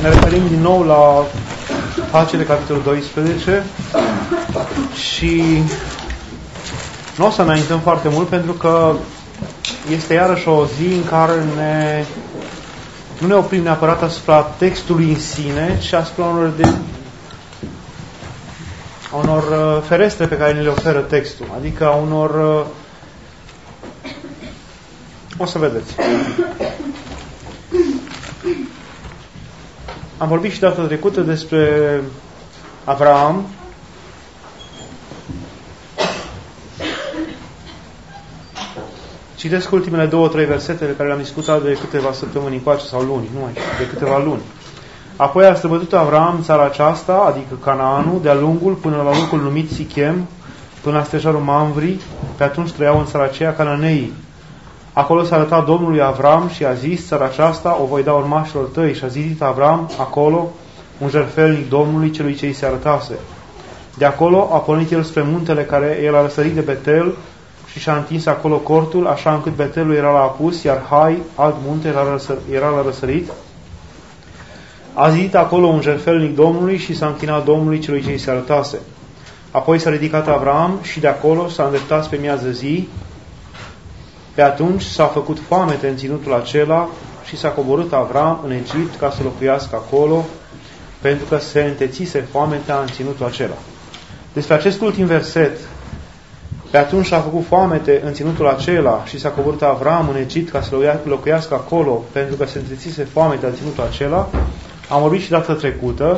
Ne referim din nou la Faptele, capitolul 12 și nu o să înaintăm foarte mult pentru că este iarăși o zi în care nu ne oprim neapărat asupra textului în sine, ci asupra unor ferestre pe care ne le oferă textul, adică unor... O să vedeți. Am vorbit și data trecută despre Avram. Citesc ultimele 2-3 versete pe care le-am discutat de câteva săptămâni încoace sau luni, nu mai știu, de câteva luni. Apoi a străbătut Avram țara aceasta, adică Canaanul, de-a lungul până la locul numit Sichem, până la stejarul Mamvri, pe atunci trăiau în țara aceea cananeii. Acolo s-a arătat Domnului Avram și a zis: țara aceasta o voi da urmașilor tăi. Și a zidit Avram acolo un jertfelnic Domnului celui ce îi se arătase. De acolo a pornit el spre muntele care el a răsărit de Betel și și-a întins acolo cortul, așa încât Betelul era la apus, iar Hai, alt munte, era la răsărit. A zidit acolo un jertfelnic Domnului și s-a închinat Domnului celui ce îi se arătase. Apoi s-a ridicat Avram și de acolo s-a îndreptat spre miază zi. Pe atunci s-a făcut foamete în ținutul acela și s-a coborât Avram în Egipt ca să locuiască acolo, pentru că se întețise foametea în ținutul acela. Despre acest ultim verset, pe atunci s-a făcut foamete în ținutul acela și s-a coborât Avram în Egipt ca să locuiască acolo, pentru că se întețise foametea în ținutul acela, am vorbit și data trecută.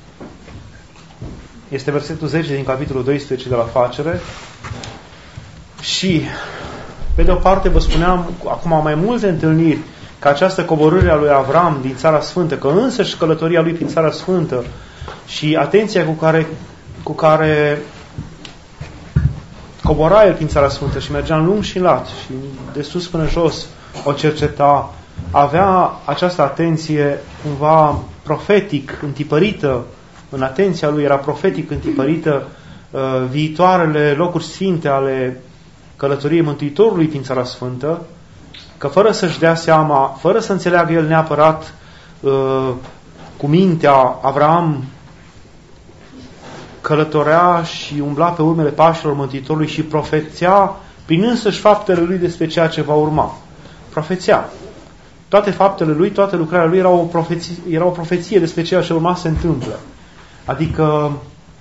Este versetul 10 din capitolul 12 de la Facere. Și pe de o parte vă spuneam acum mai multe întâlniri că această coborâre a lui Avram din Țara Sfântă, că însăși călătoria lui prin Țara Sfântă și atenția cu care cobora el prin Țara Sfântă și mergea în lung și în lat și de sus până jos o cerceta, avea această atenție cumva profetic întipărită, în atenția lui era profetic întipărită viitoarele locuri sfinte ale călătoriei Mântuitorului prin Țara Sfântă, că fără să-și dea seama, fără să înțeleagă el neapărat cu mintea, Avram călătorea și umbla pe urmele pașilor Mântuitorului și profețea prin însăși faptele lui despre ceea ce va urma. Profețea. Toate faptele lui, toate lucrarea lui era o profeție despre ceea ce urma se întâmplă. Adică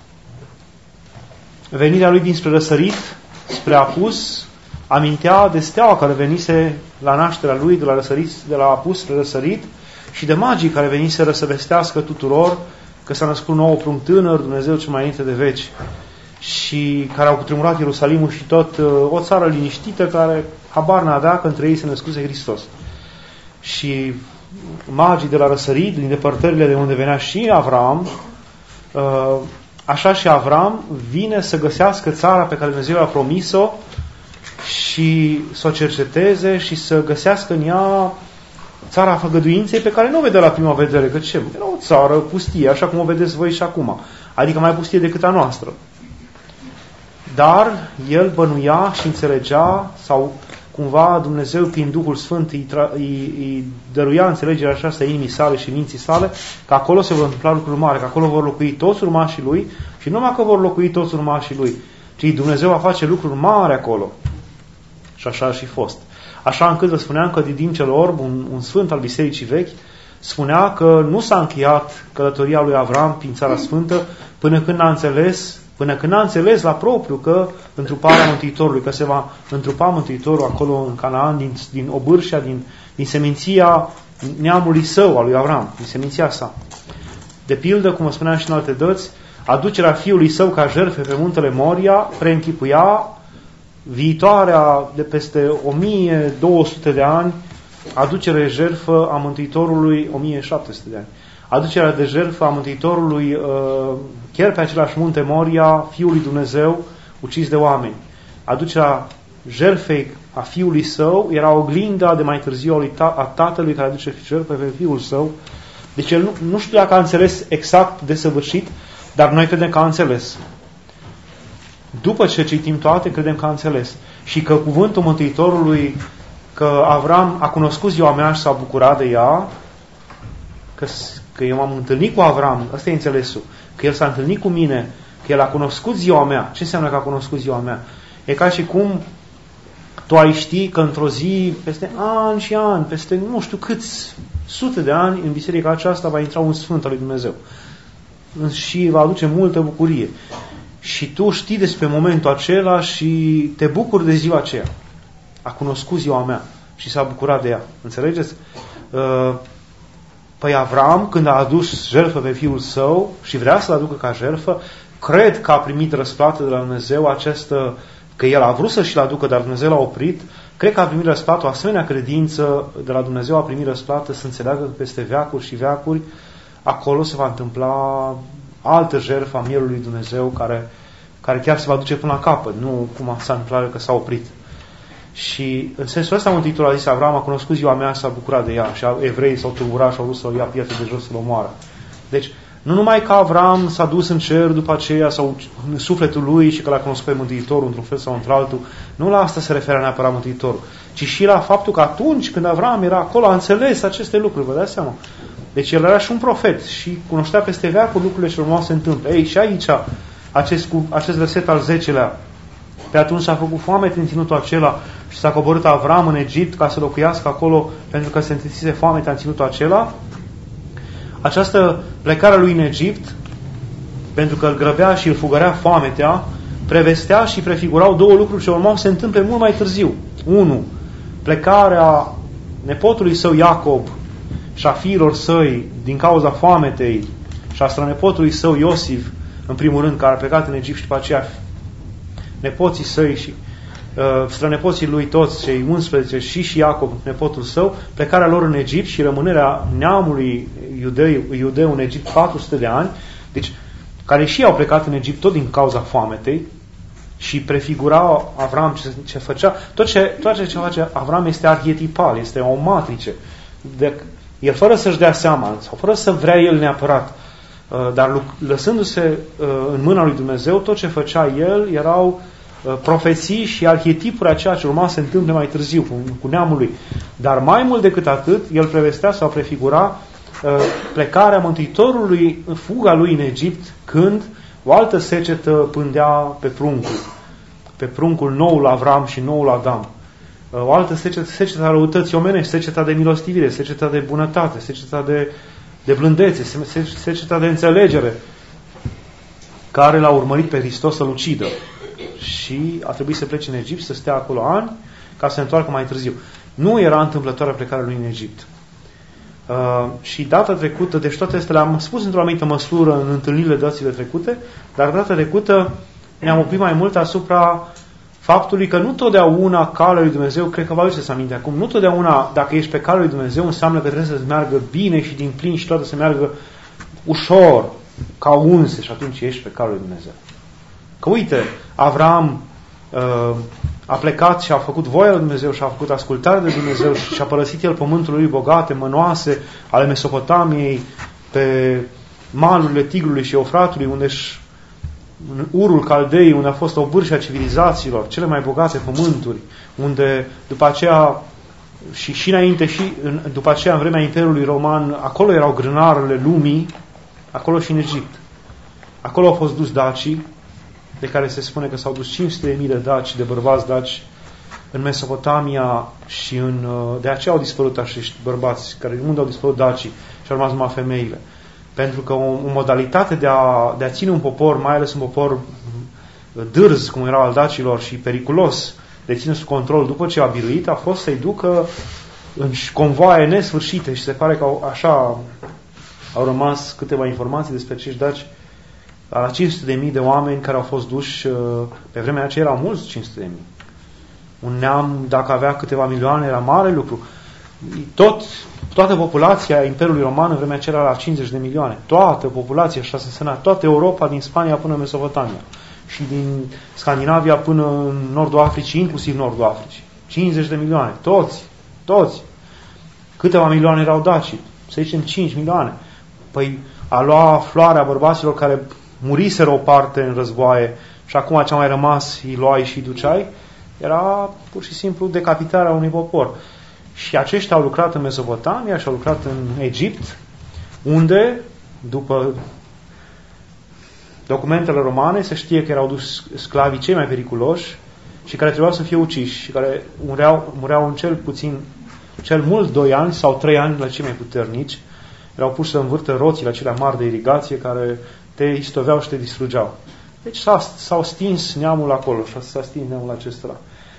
venirea lui dinspre răsărit, spre apus, amintea de steaua care venise la nașterea lui, de la apus spre răsărit, și de magii care veniseră să vestească tuturor că s-a născut nou prunc tânăr, Dumnezeu cel mai înainte de veci, și care au cutremurat Ierusalimul și tot o țară liniștită care habar n-avea că între ei se născuse Hristos. Și magii de la răsărit, din depărtările de unde venea și Avram, așa și Avram vine să găsească țara pe care Dumnezeu a promis-o și să o cerceteze și să găsească în ea țara făgăduinței pe care nu o vedea la prima vedere, că ce? Era o țară pustie, așa cum o vedeți voi și acum. Adică mai pustie decât a noastră. Dar el bănuia și înțelegea, sau cumva Dumnezeu prin Duhul Sfânt îi dăruia înțelegerea aceasta inimii sale și minții sale, că acolo se vor întâmpla lucruri mari, că acolo vor locui toți urmașii lui și nu numai că vor locui toți urmașii lui, ci Dumnezeu va face lucruri mari acolo. Și așa a și fost. Așa încât vă spuneam că Didim cel Orb, un sfânt al Bisericii Vechi, spunea că nu s-a încheiat călătoria lui Avram prin Țara Sfântă până când n-a înțeles la propriu că întruparea Mântuitorului, că se va întrupa Mântuitorul acolo în Canaan, din obârșia, din seminția neamului său, al lui Avram, din seminția sa. De pildă, cum vă spuneam și în alte dăți, aducerea fiului său ca jertfe pe muntele Moria preînchipuia viitoarea de peste 1200 de ani, aducere jertfă a Mântuitorului, 1700 de ani. Aducerea de jertfă a Mântuitorului chiar pe același munte Moria, Fiul lui Dumnezeu, ucis de oameni. Aducerea jertfei a Fiului Său era oglinda de mai târziu a Tatălui care aduce jertfă pe Fiul Său. Deci el nu știu dacă a înțeles exact desăvârșit, dar noi credem că a înțeles. După ce citim toate, credem că a înțeles. Și că cuvântul Mântuitorului, că Avram a cunoscut ziua mea și s-a bucurat de ea, că eu m-am întâlnit cu Avram, ăsta e înțelesul, că el s-a întâlnit cu mine, că el a cunoscut ziua mea. Ce înseamnă că a cunoscut ziua mea? E ca și cum tu ai ști că într-o zi, peste ani și ani, peste nu știu câți sute de ani, în biserica aceasta va intra un sfânt al lui Dumnezeu și va aduce multă bucurie. Și tu știi despre momentul acela și te bucuri de ziua aceea. A cunoscut ziua mea și s-a bucurat de ea. Înțelegeți? Păi Avram, când a adus jertfă pe fiul său și vrea să-l aducă ca jertfă, cred că a primit răsplată de la Dumnezeu această, că el a vrut să-și-l aducă, dar Dumnezeu l-a oprit. Cred că a primit răsplată, o asemenea credință de la Dumnezeu a primit răsplată să înțeleagă că peste veacuri și veacuri acolo se va întâmpla altă jertfă a mielului lui Dumnezeu care chiar se va duce până la capăt, nu cum s-a întâmplat că s-a oprit. Și în sensul ăsta Mântuitorul a zis, Avram a cunoscut ziua mea și s-a bucurat de ea. Și evreii s-au tulburat și au vrut să-l ia pietre de jos să-l omoară. Deci, nu numai că Avram s-a dus în cer după aceea sau în sufletul lui și că l-a cunoscut pe Mântuitorul într-un fel sau într-altul, nu la asta se referă neapărat Mântuitorul, ci și la faptul că atunci când Avram era acolo a înțeles aceste lucruri, vă dați seama? Deci el era și un profet și cunoștea peste veacuri lucrurile ce urmau să se întâmple. Ei, și aici, acest verset al 10-lea, pe atunci s-a făcut foame în ținutul acela și s-a coborât Avram în Egipt ca să locuiască acolo pentru că se întâlnise foame în ținutul acela. Această plecare lui în Egipt, pentru că îl grăbea și îl fugărea foametea, prevestea și prefigurau două lucruri ce urmau să se întâmple mult mai târziu. 1. Plecarea nepotului său Iacob și a fiilor săi din cauza foametei și a strănepotului său Iosif, în primul rând, care a plecat în Egipt și după aceea nepoții săi și strănepoții lui toți, cei 11 și Iacob, nepotul său, plecarea lor în Egipt și rămânerea neamului iudeu în Egipt 400 de ani, deci care și au plecat în Egipt tot din cauza foametei și prefigura Avram ce făcea. Tot ce face Avram este arhetipal, este o matrice. El fără să-și dea seama sau fără să vrea el neapărat, dar lăsându-se în mâna lui Dumnezeu, tot ce făcea el erau profeții și arhetipuri a ceea ce urma să se întâmple mai târziu cu neamul lui. Dar mai mult decât atât, el prevestea sau prefigura plecarea Mântuitorului, fuga lui în Egipt, când o altă secetă pândea pe pruncul noul Avram și noul Adam. O altă secetă a răutății omenești, seceta de milostivire, seceta de bunătate, seceta de blândețe, seceta de înțelegere, care l-a urmărit pe Hristos să-l ucidă. Și a trebuit să plece în Egipt, să stea acolo ani, ca să se întoarcă mai târziu. Nu era întâmplătoarea plecarea lui în Egipt. Și data trecută, deci toate astea le-am spus într-o anumită măsură în întâlnirile dățile trecute, dar data trecută ne-am oprit mai mult asupra faptului că nu totdeauna calea lui Dumnezeu, cred că vă aduceți aminte acum, nu totdeauna dacă ești pe calea lui Dumnezeu înseamnă că trebuie să-ți meargă bine și din plin și toate să meargă ușor, ca unse, și atunci ești pe calea lui Dumnezeu. Că uite, Avram a plecat și a făcut voia lui Dumnezeu și a făcut ascultare de Dumnezeu și a părăsit el pământul lui bogate, mănoase, ale Mesopotamiei, pe malurile Tigrului și Eufratului, în Urul Caldei, unde a fost o bârșă a civilizațiilor, cele mai bogate pământuri, unde după aceea și înainte și după aceea în vremea Imperiului Roman, acolo erau grânarele lumii, acolo și în Egipt. Acolo au fost dus dacii, de care se spune că s-au dus 500.000 de daci, de bărbați daci în Mesopotamia și de aceea au dispărut acești bărbați, care unde au dispărut dacii și au rămas numai femeile. Pentru că o modalitate de a ține un popor, mai ales un popor dârz, cum era al dacilor, și periculos, de ține sub control după ce a biruit, a fost să-i ducă în convoaie nesfârșite și se pare că așa au rămas câteva informații despre acești daci, la 500.000 de oameni care au fost duși, pe vremea aceea erau mulți 500.000. Un neam, dacă avea câteva milioane, era mare lucru. Toată populația Imperiului Roman în vremea aceea era la 50 de milioane. Toată populația, așa se săna, toată Europa, din Spania până în Mesopotamia. Și din Scandinavia până în Nordul Africii, inclusiv Nordul Africii. 50 de milioane. Toți. Câteva milioane erau daci? Să zicem 5 milioane. Păi a lua floarea bărbaților care muriseră o parte în războaie și acum ce a mai rămas îi luai și îi duceai, era pur și simplu decapitarea unui popor. Și aceștia au lucrat în Mesopotamia și au lucrat în Egipt unde, după documentele romane, se știe că erau dus sclavii cei mai periculoși și care trebuiau să fie uciși și care mureau în cel mult 2 ani sau 3 ani la cei mai puternici. Erau puși să învârtă roțile acelea mari de irigație care te istoveau și te distrugeau. Deci s-au stins neamul acolo și s-a stins neamul acesta.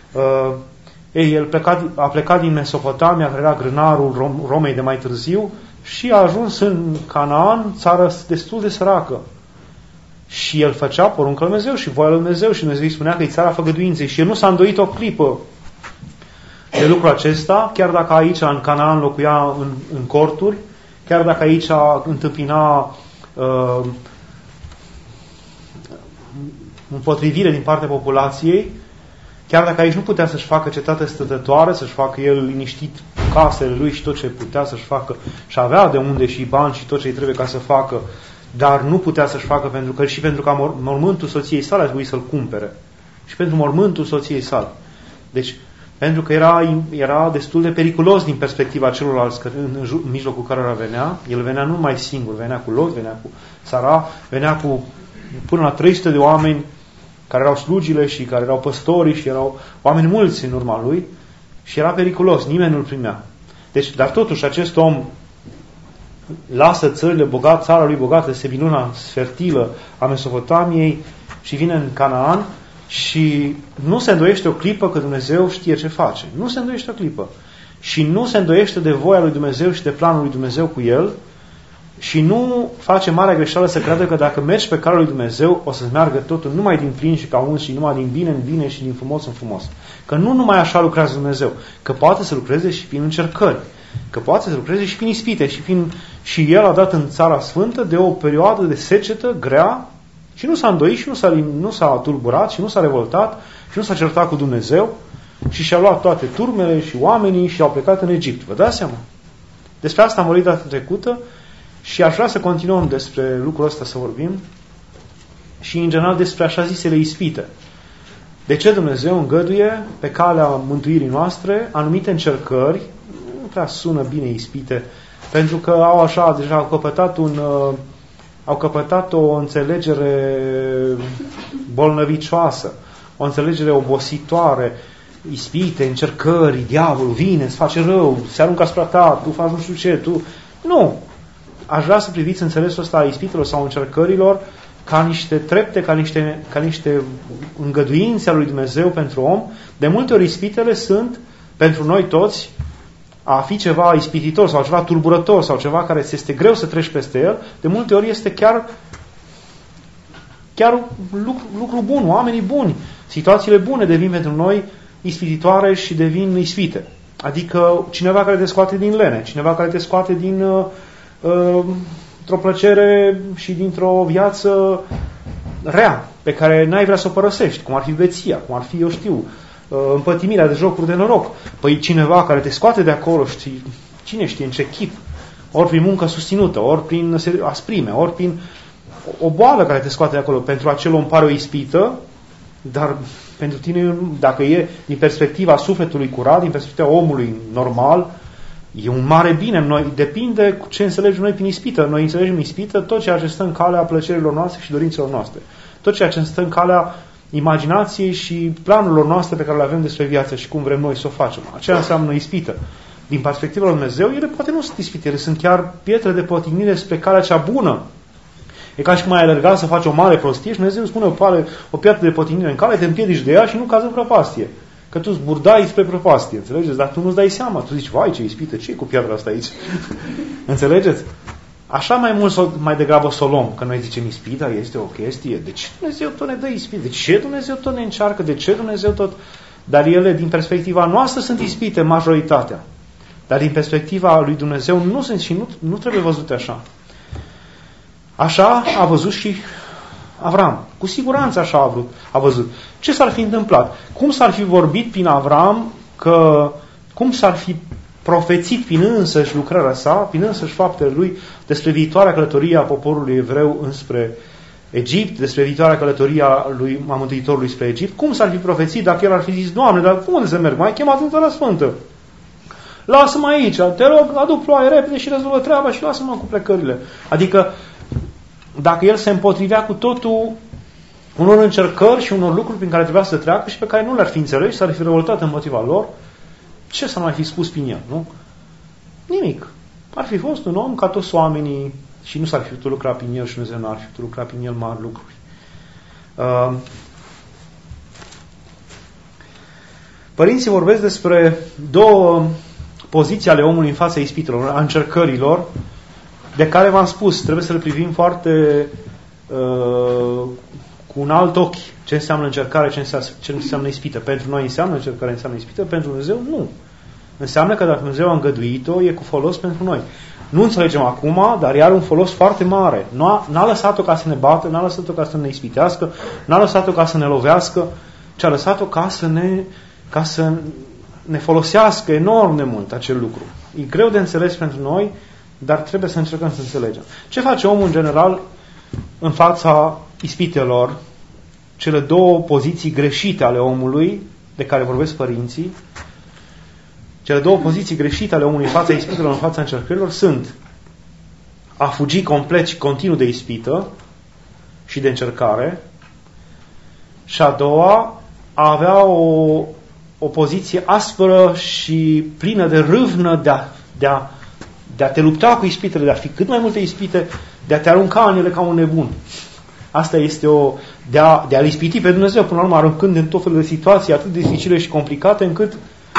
El a plecat din Mesopotamia, care era grânarul Romei de mai târziu, și a ajuns în Canaan, țară destul de săracă. Și el făcea porunca lui Dumnezeu și voia lui Dumnezeu și Dumnezeu îi spunea că e țara făgăduinței și el nu s-a îndoit o clipă de lucrul acesta, chiar dacă aici în Canaan locuia în corturi, chiar dacă aici întâmpina împotrivire din partea populației, chiar dacă aici nu putea să-și facă cetate stătătoare, să-și facă el liniștit casele lui și tot ce putea să-și facă, și avea de unde și bani și tot ce îi trebuie ca să facă, dar nu putea să-și facă pentru că mormântul soției sale a trebuit să-l cumpere. Și pentru mormântul soției sale. Deci, pentru că era destul de periculos din perspectiva celorlalți în mijlocul cărora venea. El venea nu numai singur, venea cu Lot, venea cu Sara, venea cu până la 300 de oameni care erau slugile și care erau păstorii și erau oameni mulți în urma lui și era periculos, nimeni nu-l primea. Deci, dar totuși acest om lasă țările bogate, țara lui bogată, Sebiluna fertilă a Mesopotamiei și vine în Canaan și nu se îndoiește o clipă că Dumnezeu știe ce face. Nu se îndoiește o clipă. Și nu se îndoiește de voia lui Dumnezeu și de planul lui Dumnezeu cu el și nu face marea greșeală să creadă că dacă mergi pe calea lui Dumnezeu o să-ți meargă totul numai din plin și ca uns și numai din bine în bine și din frumos în frumos. Că nu numai așa lucrează Dumnezeu. Că poate să lucreze și prin încercări. Că poate să lucreze și prin ispite. Și El a dat în Țara Sfântă de o perioadă de secetă grea și nu s-a îndoit și nu s-a tulburat și nu s-a revoltat și nu s-a certat cu Dumnezeu și și-a luat toate turmele și oamenii și au plecat în Egipt. Vă dați seama? Despre asta am vorbit data trecută și aș vrea să continuăm despre lucrul ăsta să vorbim și în general despre așa zisele ispite. De ce Dumnezeu îngăduie pe calea mântuirii noastre anumite încercări, nu prea sună bine ispite, pentru că au căpătat o înțelegere bolnăvicioasă, o înțelegere obositoare, ispite, încercări, diavolul vine, îți face rău, se aruncă asupra ta, tu faci nu știu ce, Nu! Aș vrea să priviți înțelesul ăsta a ispitelor sau încercărilor ca niște trepte, ca niște îngăduințe ale lui Dumnezeu pentru om. De multe ori ispitele sunt, pentru noi toți, a fi ceva ispititor sau ceva tulburător sau ceva care ți este greu să treci peste el, de multe ori este chiar lucru bun, oamenii buni. Situațiile bune devin pentru noi ispititoare și devin ispite. Adică cineva care te scoate din lene, cineva care te scoate dintr-o plăcere și dintr-o viață rea, pe care n-ai vrea să o părăsești, cum ar fi beția, cum ar fi, împătimirea de jocuri de noroc. Păi cineva care te scoate de acolo, cine știe în ce chip, ori prin muncă susținută, ori prin asprime, ori prin o boală care te scoate de acolo, pentru acel om pare o ispită, dar pentru tine, dacă e din perspectiva sufletului curat, din perspectiva omului normal, e un mare bine. Noi depinde cu ce înțelegem noi prin ispită. Noi înțelegem ispită tot ceea ce stă în calea plăcerilor noastre și dorințelor noastre. Tot ceea ce stă în calea imaginației și planurilor noastre pe care le avem despre viață și cum vrem noi să o facem. Aceea înseamnă ispită. Din perspectiva lui Dumnezeu, ele poate nu sunt ispite, ele sunt chiar pietre de potignire spre calea cea bună. E ca și cum ai alergat să faci o mare prostie și Dumnezeu îți pune o piatră de potignire în cale, te împiedici de ea și nu cazi în prăpastie. Că tu zburdai spre prăpastie, înțelegeți? Dar tu nu-ți dai seama. Tu zici, vai, ce ispită, ce e cu piatra asta aici? Înțelegeți? Așa mai degrabă să o luăm, că noi zicem ispita este o chestie. De ce Dumnezeu tot ne dă ispite? De ce Dumnezeu tot ne încearcă? De ce Dumnezeu tot... Dar ele, din perspectiva noastră, sunt ispite, majoritatea. Dar din perspectiva lui Dumnezeu nu sunt și nu trebuie văzute așa. Așa a văzut și Avram. Cu siguranță așa a văzut. Ce s-ar fi întâmplat? Cum s-ar fi vorbit prin Avram cum s-ar fi profețit prin însăși lucrarea sa, prin însăși faptele lui, despre viitoarea călătorie a poporului evreu înspre Egipt, despre viitoarea călătorie a Mântuitorului spre Egipt? Cum s-ar fi profețit dacă el ar fi zis, Doamne, dar unde să merg? M-ai chemat în Țara Sfântă. lasă-mă aici, te rog, adu ploaie repede și rezolvă treaba și lasă-mă cu plecările. Adică, dacă el se împotrivea cu totul unor încercări și unor lucruri prin care trebuia să treacă și pe care nu le-ar fi înțeles și s-ar fi revoltat împotriva lor, ce să mai fi spus prin el, nu? Nimic. Ar fi fost un om ca toți oamenii și nu s-ar fi putut lucra prin el și Dumnezeu n-ar fi putut lucra prin el mari lucruri. Părinții vorbesc despre două poziții ale omului în fața ispitelor, a încercărilor, de care v-am spus, trebuie să le privim foarte cu un alt ochi. Ce înseamnă încercare, ce înseamnă ispită. Pentru noi înseamnă încercare, înseamnă ispită, pentru Dumnezeu nu. Înseamnă că dacă Dumnezeu a îngăduit-o, e cu folos pentru noi. Nu înțelegem acum, dar are un folos foarte mare. N-a lăsat-o ca să ne bată, n-a lăsat-o ca să ne ispitească, n-a lăsat-o ca să ne lovească, ci a lăsat-o ca să ne folosească enorm de mult acel lucru. E greu de înțeles pentru noi, dar trebuie să încercăm să înțelegem. Ce face omul în general în fața ispitelor? Cele două poziții greșite ale omului, de care vorbesc părinții, cele două poziții greșite ale omului în fața ispitelor, în fața încercărilor, sunt a fugi complet și continuu de ispită și de încercare, și a doua, a avea o poziție aspră și plină de râvnă de a te lupta cu ispitele, de a fi cât mai multe ispite, de a te arunca în ele ca un nebun. Asta este de a-L ispiti pe Dumnezeu, până la urmă, aruncând în tot felul de situații atât de dificile și complicate, încât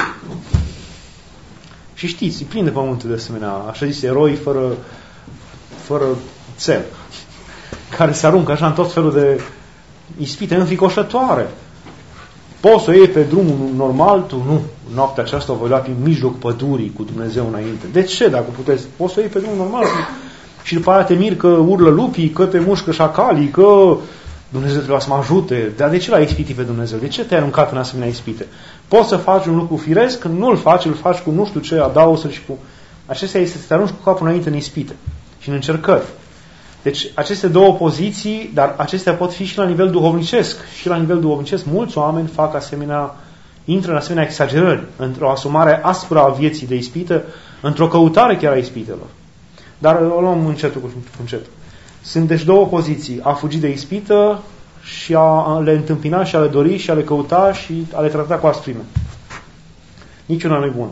și știți, e plin de pământul de asemenea, așa zis, eroi fără țel, care se aruncă așa în tot felul de ispite înfricoșătoare. Poți să o iei pe drumul normal, tu nu. Noaptea aceasta o voi lua prin mijloc pădurii cu Dumnezeu înainte. De ce, dacă puteți? Poți să o iei pe drumul normal și după aia te miri că urlă lupii, că te mușcă șacalii, că Dumnezeu trebuie să mă ajute. Dar de ce l-ai ispitit pe Dumnezeu? De ce te-ai aruncat în asemenea ispite? Poți să faci un lucru firesc, când nu îl faci cu nu știu ce adaosuri și cu... Acestea este să te arunci cu capul înainte în ispite și în încercări. Deci aceste două poziții, dar acestea pot fi și la nivel duhovnicesc. Și la nivel duhovnicesc mulți oameni intră în asemenea exagerări, într-o asumare aspră a vieții de ispită, într-o căutare chiar a ispitelor. Dar o luăm încetul cu încetul. Sunt deci două poziții, a fugi de ispită și a le întâmpina și a le dori și a le căuta și a le trata cu asprime. Niciuna nu e bună.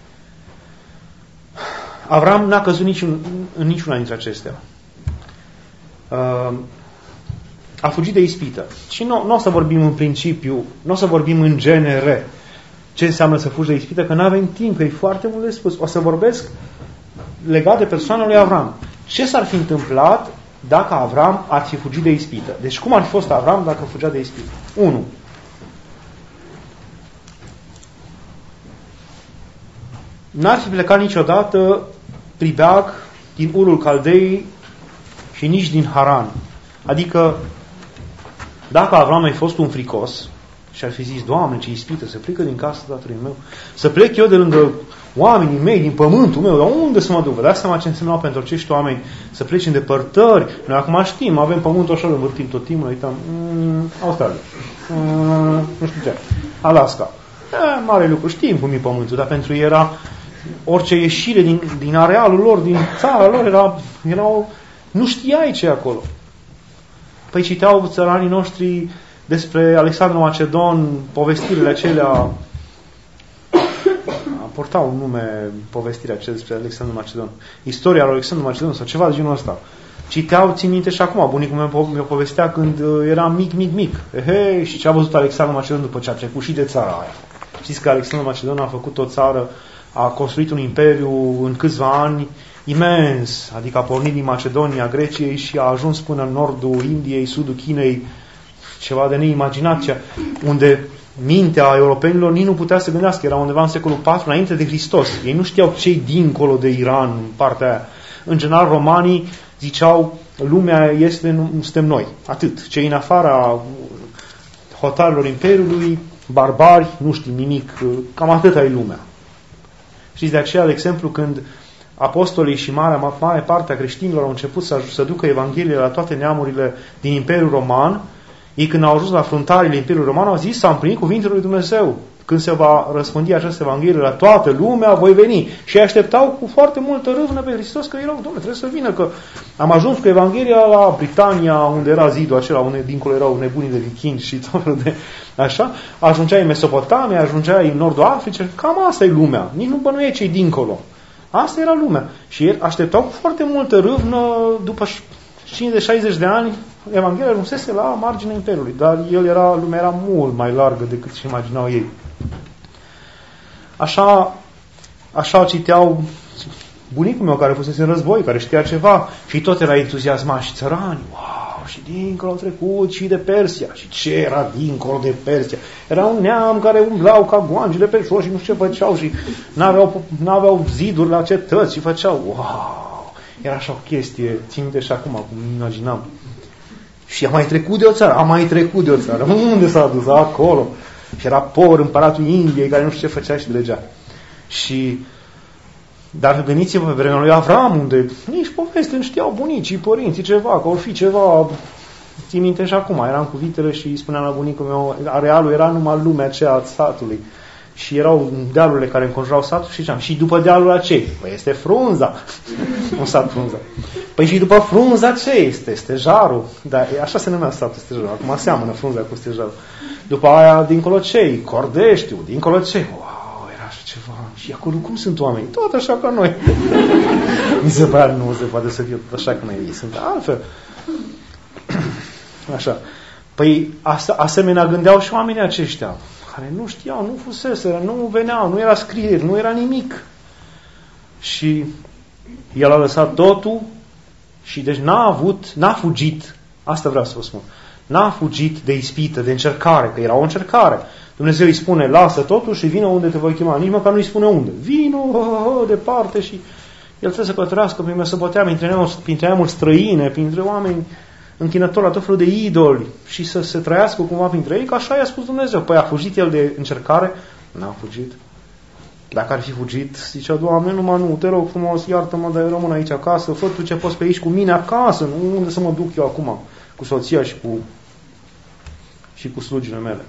Avram n-a căzut în niciuna dintre acestea. A fugit de ispită. Și nu o să vorbim în principiu, nu o să vorbim în genere ce înseamnă să fugi de ispită, că nu avem timp, că e foarte mult de spus. O să vorbesc legat de persoana lui Avram. Ce s-ar fi întâmplat dacă Avram ar fi fugit de ispită? Deci cum ar fi fost Avram dacă fugea de ispită? 1. N-ar fi plecat niciodată pribeag din Urul Caldei și nici din Haran. Adică, dacă Avram ai fost un fricos și ar fi zis, Doamne, ce ispită, să plecă din casa tatălui meu, să plec eu de lângă oamenii mei, din pământul meu, dar unde să mă duc? Vă dați seama ce însemna pentru acești oameni să plece în depărtări? Noi acum știm, avem pământul așa, îl învârtim tot timpul, uităm, Australia, nu știu ce, Alaska. Mare lucru, știm cum e pământul, dar pentru ei era orice ieșire din arealul lor, din țara lor, erau nu știai ce e acolo. Păi citeau țăranii noștri despre Alexandru Macedon, povestirile acelea, portau un nume, povestirea aceea despre Alexandru Macedon. Istoria lui Alexandru Macedon sau ceva de genul ăsta. Citeau, țin minte și acum, bunicul meu mi-o povestea când eram mic. Și ce a văzut Alexandru Macedon după ce a trecut și de țara aia. Știți că Alexandru Macedon a făcut o țară, a construit un imperiu în câțiva ani imens, adică a pornit din Macedonia, Greciei și a ajuns până în nordul Indiei, sudul Chinei, ceva de neimaginat, unde mintea europenilor nici nu putea să gândească, era undeva în secolul IV înainte de Hristos. Ei nu știau ce-i dincolo de Iran, în partea aia. În general, romanii ziceau, lumea suntem noi, atât. Cei în afara hotarilor imperiului, barbari, nu știm nimic, cam atât e lumea. Știți, de aceea, de exemplu, când apostolii și mare parte a creștinilor au început să ducă Evanghelia la toate neamurile din Imperiul Roman, ei când au ajuns la fruntarile Imperiului Roman au zis, s-a împlinit cuvintele lui Dumnezeu, când se va răspândi această Evanghelie la toată lumea, voi veni. Și așteptau cu foarte multă râvnă pe Hristos că erau, Doamne, trebuie să vină, că am ajuns cu Evanghelia la Britania, unde era zidul acela, unde dincolo erau nebunii de vichingi și tot felul de așa. Ajungeai în Mesopotamia, ajungeai în Nordul Africii, cam asta e lumea. Nici nu bănuie ce-i dincolo. Asta era lumea. Și ei așteptau cu foarte multă râvnă, după 50-60 de ani, Evanghelia ajunsese la marginea Imperiului, dar lumea era mult mai largă decât și imaginau ei. Așa citeau bunicul meu care fusese în război, care știa ceva și tot era entuziasmat și țărani. Wow, și dincolo au trecut și de Persia. Și ce era dincolo de Persia? Era un neam care umblau ca goangele pe jos și nu știu ce făceau și n-aveau ziduri la cetăți și făceau. Wow! Era așa o chestie, țin minte și acum, cum imaginam. Și a mai trecut de o țară. Unde s-a dus? Acolo. Și era Por, împăratul Indiei, care nu știu ce făcea și dregea. Dar gândiți-vă pe vremea lui Avram, unde nici poveste nu știau bunicii, părinții, ceva, că or fi ceva. Țin minte și acum, eram cu vitele și spuneam la bunicul meu, arealul era numai lumea aceea a satului. Și erau dealurile care înconjurau satul și ziceam, și după dealul acei? Păi este frunza. Un sat frunza. Păi și după frunza ce este? Stejarul. Da, așa se numea satul, Stejarul. Acum seamănă frunza cu Stejarul. După aia, dincolo ce? Cordeștiu. Dincolo ce? Wow, era așa ceva. Și acolo cum sunt oamenii? Tot așa ca noi. Mi se pare, nu se poate să fie tot așa ca noi. Ei sunt altfel. Așa. Păi asemenea gândeau și oamenii aceștia, care nu știau, nu fuseseră, nu veneau, nu era scrieri, nu era nimic. Și el a lăsat totul și deci n-a fugit, asta vreau să vă spun, n-a fugit de ispită, de încercare, că era o încercare. Dumnezeu îi spune, lasă totul și vină unde te voi chema, nici măcar nu îi spune unde. Vino departe și el trebuie să călătorească prin Mesopotamia, printre neamuri străine, printre oameni închinători la tot felul de idoli și să se trăiască cumva printre ei, că așa i-a spus Dumnezeu. Păi a fugit el de încercare? N-a fugit. Dacă ar fi fugit, zicea, Doamne, numai nu, te rog frumos, iartă-mă, dar eu rămân aici acasă, fă tu ce poți pe aici cu mine acasă, nu unde să mă duc eu acum, cu soția și cu slugile mele.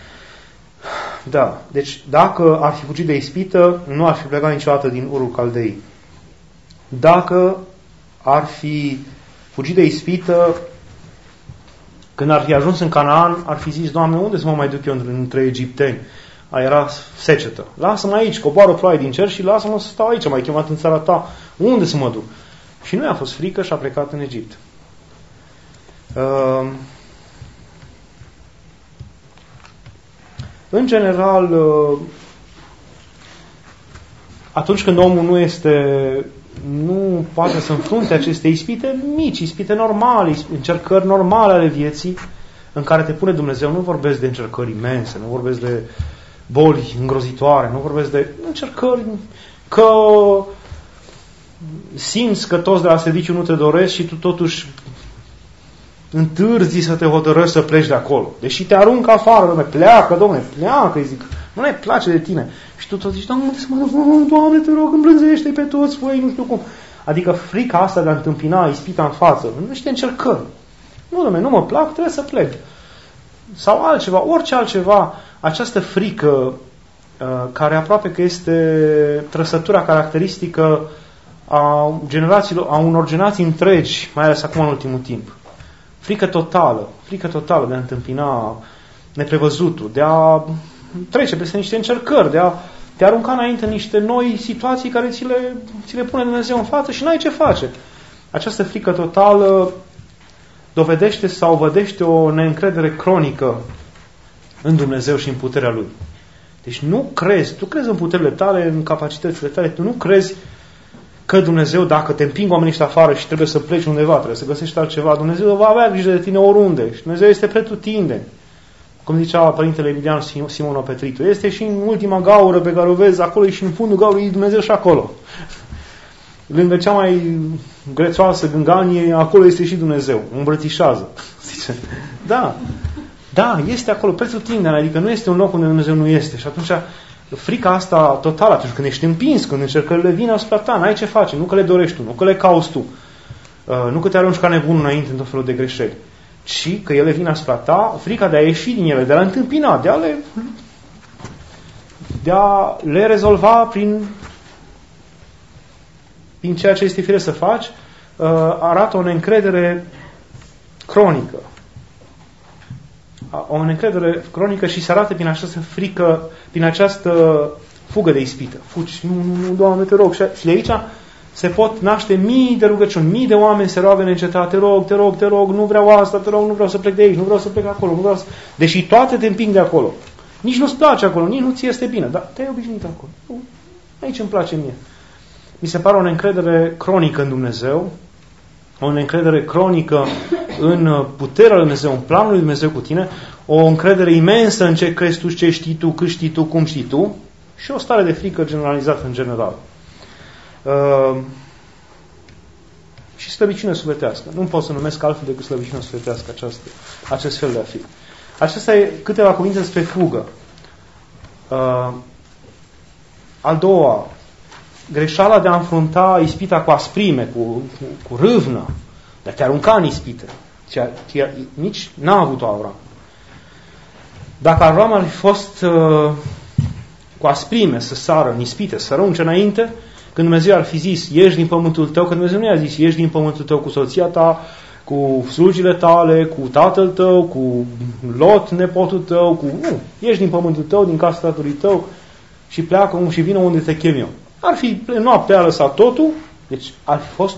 Da, deci dacă ar fi fugit de ispită, nu ar fi plecat niciodată din Urul Caldei. Dacă ar fi fugit de ispită, când ar fi ajuns în Canaan, ar fi zis, Doamne, unde să mă mai duc eu între egipteni? Era secetă. Lasă-mă aici, coboară ploaie din cer și lasă-mă să stau aici, m-ai chemat în țara ta. Unde să mă duc? Și nu i-a fost frică și a plecat în Egipt. În general, atunci când omul nu poate să înfrunte aceste ispite mici, ispite normale, încercări normale ale vieții, în care te pune Dumnezeu, nu vorbesc de încercări imense, nu vorbesc de boli îngrozitoare, nu vorbesc de încercări că simți că toți de la serviciu nu te doresc și tu totuși întârzi să te hotărăști să pleci de acolo. Deși te aruncă afară, Doamne, pleacă, îi zic, nu ne place de tine. Și tu tot zici, Doamne, să mă duc, Doamne, te rog, îmblânzește-i pe toți, voi, nu știu cum. Adică frica asta de a întâmpina ispita în față, nu știu încercări. Nu, Doamne, nu mă plac, trebuie să plec. Sau altceva, orice altceva, această frică, care aproape că este trăsătura caracteristică a generațiilor, a unor generații întregi, mai ales acum în ultimul timp. Frică totală de a întâmpina neprevăzutul, de a trece peste niște încercări, de a te arunca înainte în niște noi situații care ți le pune Dumnezeu în față și n-ai ce face. Această frică totală dovedește sau vădește o neîncredere cronică în Dumnezeu și în puterea Lui. Deci tu crezi în puterile tale, în capacitățile tale, tu nu crezi că Dumnezeu, dacă te împing oamenii ăștia afară și trebuie să pleci undeva, trebuie să găsești altceva, Dumnezeu va avea grijă de tine oriunde și Dumnezeu este pretutindeni. Cum zicea Părintele Emilian Simon Petritu, este și în ultima gaură pe care o vezi, acolo și în fundul gaurei Dumnezeu și acolo. Lângă cea mai grețoasă gânganie, acolo este și Dumnezeu, îmbrățișează. Zice. Da, este acolo, pretutindeni, adică nu este un loc unde Dumnezeu nu este. Și atunci frica asta totală, atunci când ești împins, când încercările vin asupra ta, n-ai ce face, nu că le dorești tu, nu că le cauți tu, nu că te arunci ca nebun înainte în tot felul de greșeli, ci că ele vin asupra ta, frica de a ieși din ele, de a le întâmpina, de a le de a le rezolva prin ceea ce este firesc să faci, arată o neîncredere cronică. O neîncredere cronică și se arată prin această frică, prin această fugă de ispită. Fugi, nu, Doamne, te rog. Și de aici se pot naște mii de rugăciuni, mii de oameni se roagă neîncetat, te rog, nu vreau asta, te rog, nu vreau să plec de aici, nu vreau să plec acolo, nu vreau să... Deși toate te împing de acolo. Nici nu-ți place acolo, nici nu ți este bine, dar te-ai obișnuit acolo. Aici îmi place mie. Mi se pare o neîncredere cronică în Dumnezeu, o neîncredere cronică în puterea lui Dumnezeu, în planul lui Dumnezeu cu tine, o încredere imensă în ce crezi tu, ce știi tu, cât știi tu, cum știi tu, și o stare de frică generalizată în general. Și slăbiciune sufletească. Nu pot să numesc altfel decât slăbiciune sufletească acest fel de a fi. Acestea e câteva cuvinte despre fugă. Al doua, greșeala de a înfrunta ispita cu asprime, cu râvnă, de a te arunca în ispite. Nici n-a avut-o Avram. Dacă Avram ar fi fost cu asprime să sară în ispite, să arunce înainte, când Dumnezeu ar fi zis, ieși din pământul tău, că Dumnezeu nu i-a zis, ieși din pământul tău cu soția ta, cu slujile tale, cu tatăl tău, cu Lot, nepotul tău, nu, ieși din pământul tău, din casa tatălui tău și pleacă și vină unde te chem eu. Ar fi noaptea lăsat totul, deci ar fi fost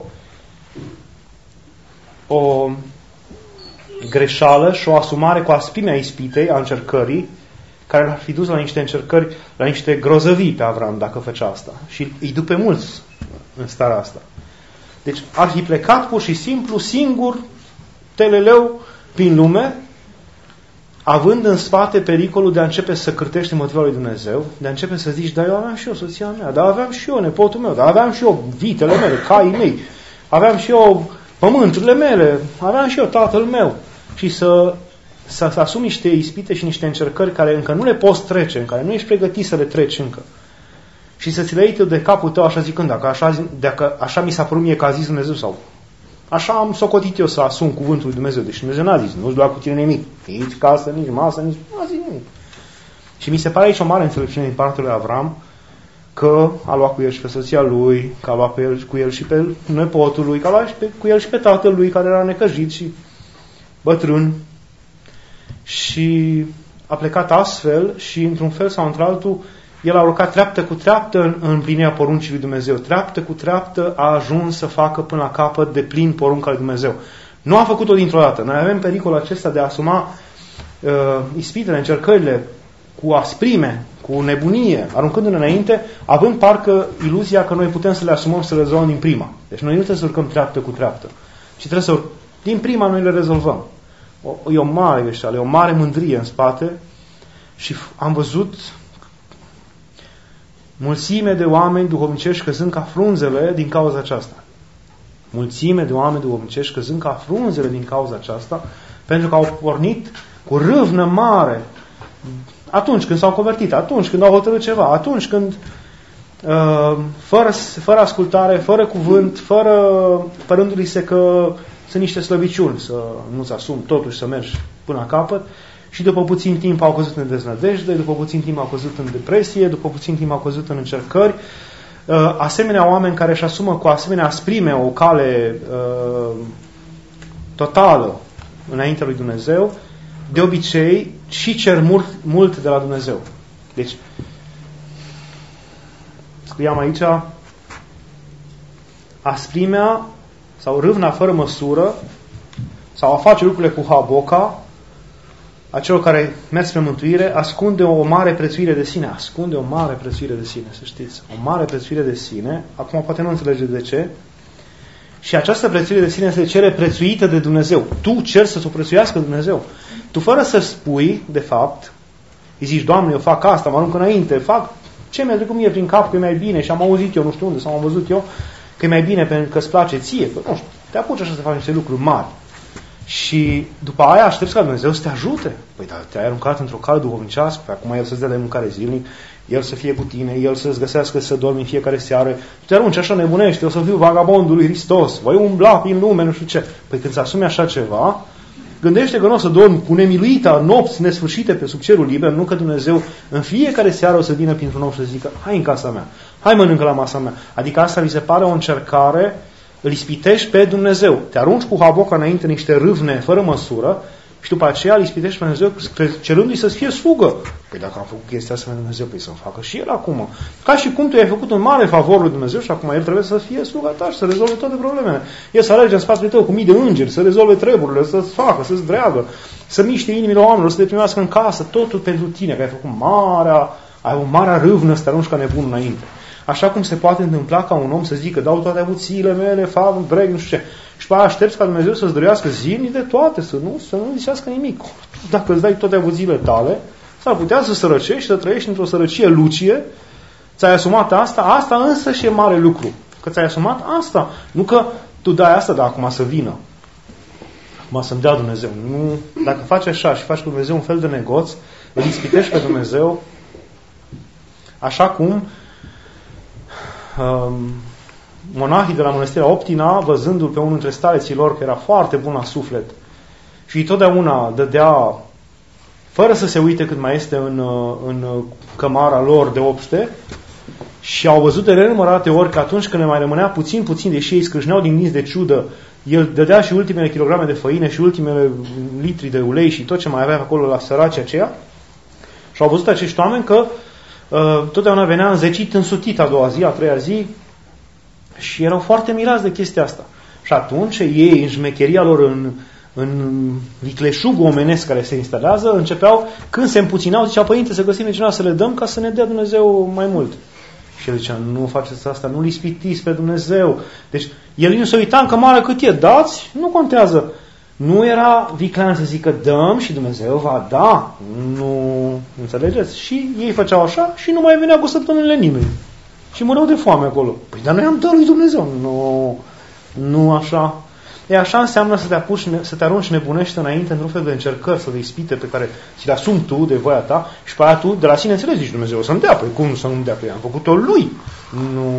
o greșeală și o asumare cu asprimea ispitei, a încercării, care l-ar fi dus la niște încercări, la niște grozăvii pe Avram dacă făcea asta. Și îi dupe mulți în starea asta. Deci ar fi plecat pur și simplu, singur, teleleu, prin lume, având în spate pericolul de a începe să cârtești motivul lui Dumnezeu, de a începe să zici, dar eu aveam și eu soția mea, dar aveam și eu nepotul meu, dar aveam și eu vitele mele, caii mei, aveam și eu pământurile mele, aveam și eu tatăl meu. Și să asumi niște ispite și niște încercări care încă nu le poți trece, în care nu ești pregătit să le treci încă. Și să ți le iei de capul tău așa zicând, dacă așa mi s-a părut mie că a zis Dumnezeu sau așa am socotit eu să asum cuvântul lui Dumnezeu. Deci Dumnezeu n-a zis, nu-ți lua cu tine nimic. Nici casă, nici masă, nici... Nu a zis nimic. Și mi se pare aici o mare înțelepciune din partea lui Avram că a luat cu el și pe soția lui, că a luat cu el și pe nepotul lui, că a luat cu el și pe tatăl lui care era necăjit și bătrân. Și a plecat astfel și într-un fel sau într-altul el a urcat treaptă cu treaptă în împlinirea poruncii lui Dumnezeu. Treaptă cu treaptă a ajuns să facă până la capăt de plin porunca lui Dumnezeu. Nu a făcut-o dintr-o dată. Noi avem pericolul acesta de a asuma ispitele, încercările cu asprime, cu nebunie, aruncându-ne înainte, având parcă iluzia că noi putem să le asumăm, să le rezolvăm din prima. Deci noi nu trebuie să urcăm treaptă cu treaptă, ci trebuie să din prima noi le rezolvăm. E o mare greșeală, e o mare mândrie în spate și am văzut mulțime de oameni duhovnicești căzând ca frunzele din cauza aceasta. Mulțime de oameni duhovnicești căzând ca frunzele din cauza aceasta, pentru că au pornit cu râvnă mare atunci când s-au convertit, atunci când au hotărât ceva, atunci când fără ascultare, fără cuvânt, părându-li se că sunt niște slăbiciuni, să nu-ți asumi totuși să mergi până la capăt, și după puțin timp au căzut în deznădejde, după puțin timp au căzut în depresie, după puțin timp au căzut în încercări. Asemenea oameni care își asumă cu asemenea asprime o cale totală înaintea lui Dumnezeu, de obicei și cer mult de la Dumnezeu. Deci, scriam aici, asprimea sau râvna fără măsură sau a face lucrurile cu haboca a celor care merg spre mântuire ascunde o mare prețuire de sine. Ascunde o mare prețuire de sine, să știți. O mare prețuire de sine. Acum poate nu înțelegeți de ce. Și această prețuire de sine se cere prețuită de Dumnezeu. Tu ceri să o prețuiască Dumnezeu. Tu fără să spui, de fapt, îi zici, Doamne, eu fac asta, mă arunc înainte, fac ce mi-a trecut mie prin cap că e mai bine și am auzit eu, nu știu unde, sau am văzut eu, că e mai bine pentru că îți place ție. Că, nu știu, te apuci așa să faci niște lucruri mari. Și după aia aștepți ca Dumnezeu să te ajute. Păi dar te-ai aruncat într-o cale duhovnicească, acum El să-ți dea de mâncare zilnic, El să fie cu tine, El să-ți găsească să dormi în fiecare seară. Tu te arunci așa nebunești, eu să fiu vagabondul lui Hristos, voi umbla prin lume, nu știu ce. Păi când îți asumi așa ceva, Gândește că nu o să dormi cu nemiluita nopți nesfârșite pe sub cerul liber, nu că Dumnezeu în fiecare seară o să vină printr-un om și să zică, hai în casa mea, hai mănâncă la masa mea. Adică asta mi se pare o încercare, îl ispitești pe Dumnezeu. Te arunci cu haboca înainte niște râvne fără măsură și după aceea îl ispitești pe Dumnezeu cerându-i să-ți fie slugă. Păi dacă am făcut chestia asta pe Dumnezeu, păi să-mi facă și El acum. Ca și cum tu i-ai făcut un mare favor lui Dumnezeu și acum El trebuie să fie sluga ta și să rezolve toate problemele. El să alerge în spatele tău cu mii de îngeri, să rezolve treburile, să-ți facă, să-ți dreagă, să miște inimile oamenilor, să te primească în casă, totul pentru tine, că ai făcut ai o mare râvnă să te arunci ca nebun înainte. Așa cum se poate întâmpla ca un om să zică, dau toate avuțiile mele, fac, breg, nu știu ce. Și pe aia aștepți ca Dumnezeu să-ți dăruiască zilnic de toate, să nu zicească nimic. Dacă îți dai toate avuțiile tale, s-ar putea să sărăcești, să trăiești într-o sărăcie lucie, ți-ai asumat asta însă și e mare lucru. Că ți-ai asumat asta. Nu că tu dai asta, dar acum să vină. Acum să-mi dea Dumnezeu. Nu, dacă faci așa și faci cu Dumnezeu un fel de negoț, îl ispitești pe Dumnezeu așa cum monahii de la Mănăstirea Optina, văzându-l pe unul dintre stareții lor, că era foarte bun la suflet și îi totdeauna dădea, fără să se uite cât mai este în cămara lor de obște, și au văzut de nenumărate ori că atunci când le mai rămânea puțin, deși ei scrâșneau din dinți de ciudă, el dădea și ultimele kilograme de făină și ultimele litri de ulei și tot ce mai avea acolo la săracii aceia. Și au văzut acești oameni că totdeauna venea înzecit, însutit a doua zi, a treia zi și erau foarte mirați de chestia asta. Și atunci ei, în șmecheria lor, în vicleșugul omenesc care se instalează, începeau, când se împuținau, ziceau, părinte, să găsim cineva să le dăm ca să ne dea Dumnezeu mai mult. Și el zicea, nu faceți asta, nu-L ispitiți pe Dumnezeu. Deci, el nu se uita în cămară cât e, dați, nu contează. Nu era viclean să zică, dăm și Dumnezeu va da. Nu, înțelegeți? Și ei făceau așa și nu mai venea cu săptămânile nimeni. Și măreau de foame acolo. Păi, dar noi am dat lui Dumnezeu. Nu așa. E așa înseamnă să te arunci nebunește înainte într-un fel de încercări sau de ispite pe care ți le asumi tu de voia ta și pe aia tu de la sine înțelegi, zici, Dumnezeu o să-mi dea. Păi cum să nu-mi dea? Păi am făcut-o lui. Nu.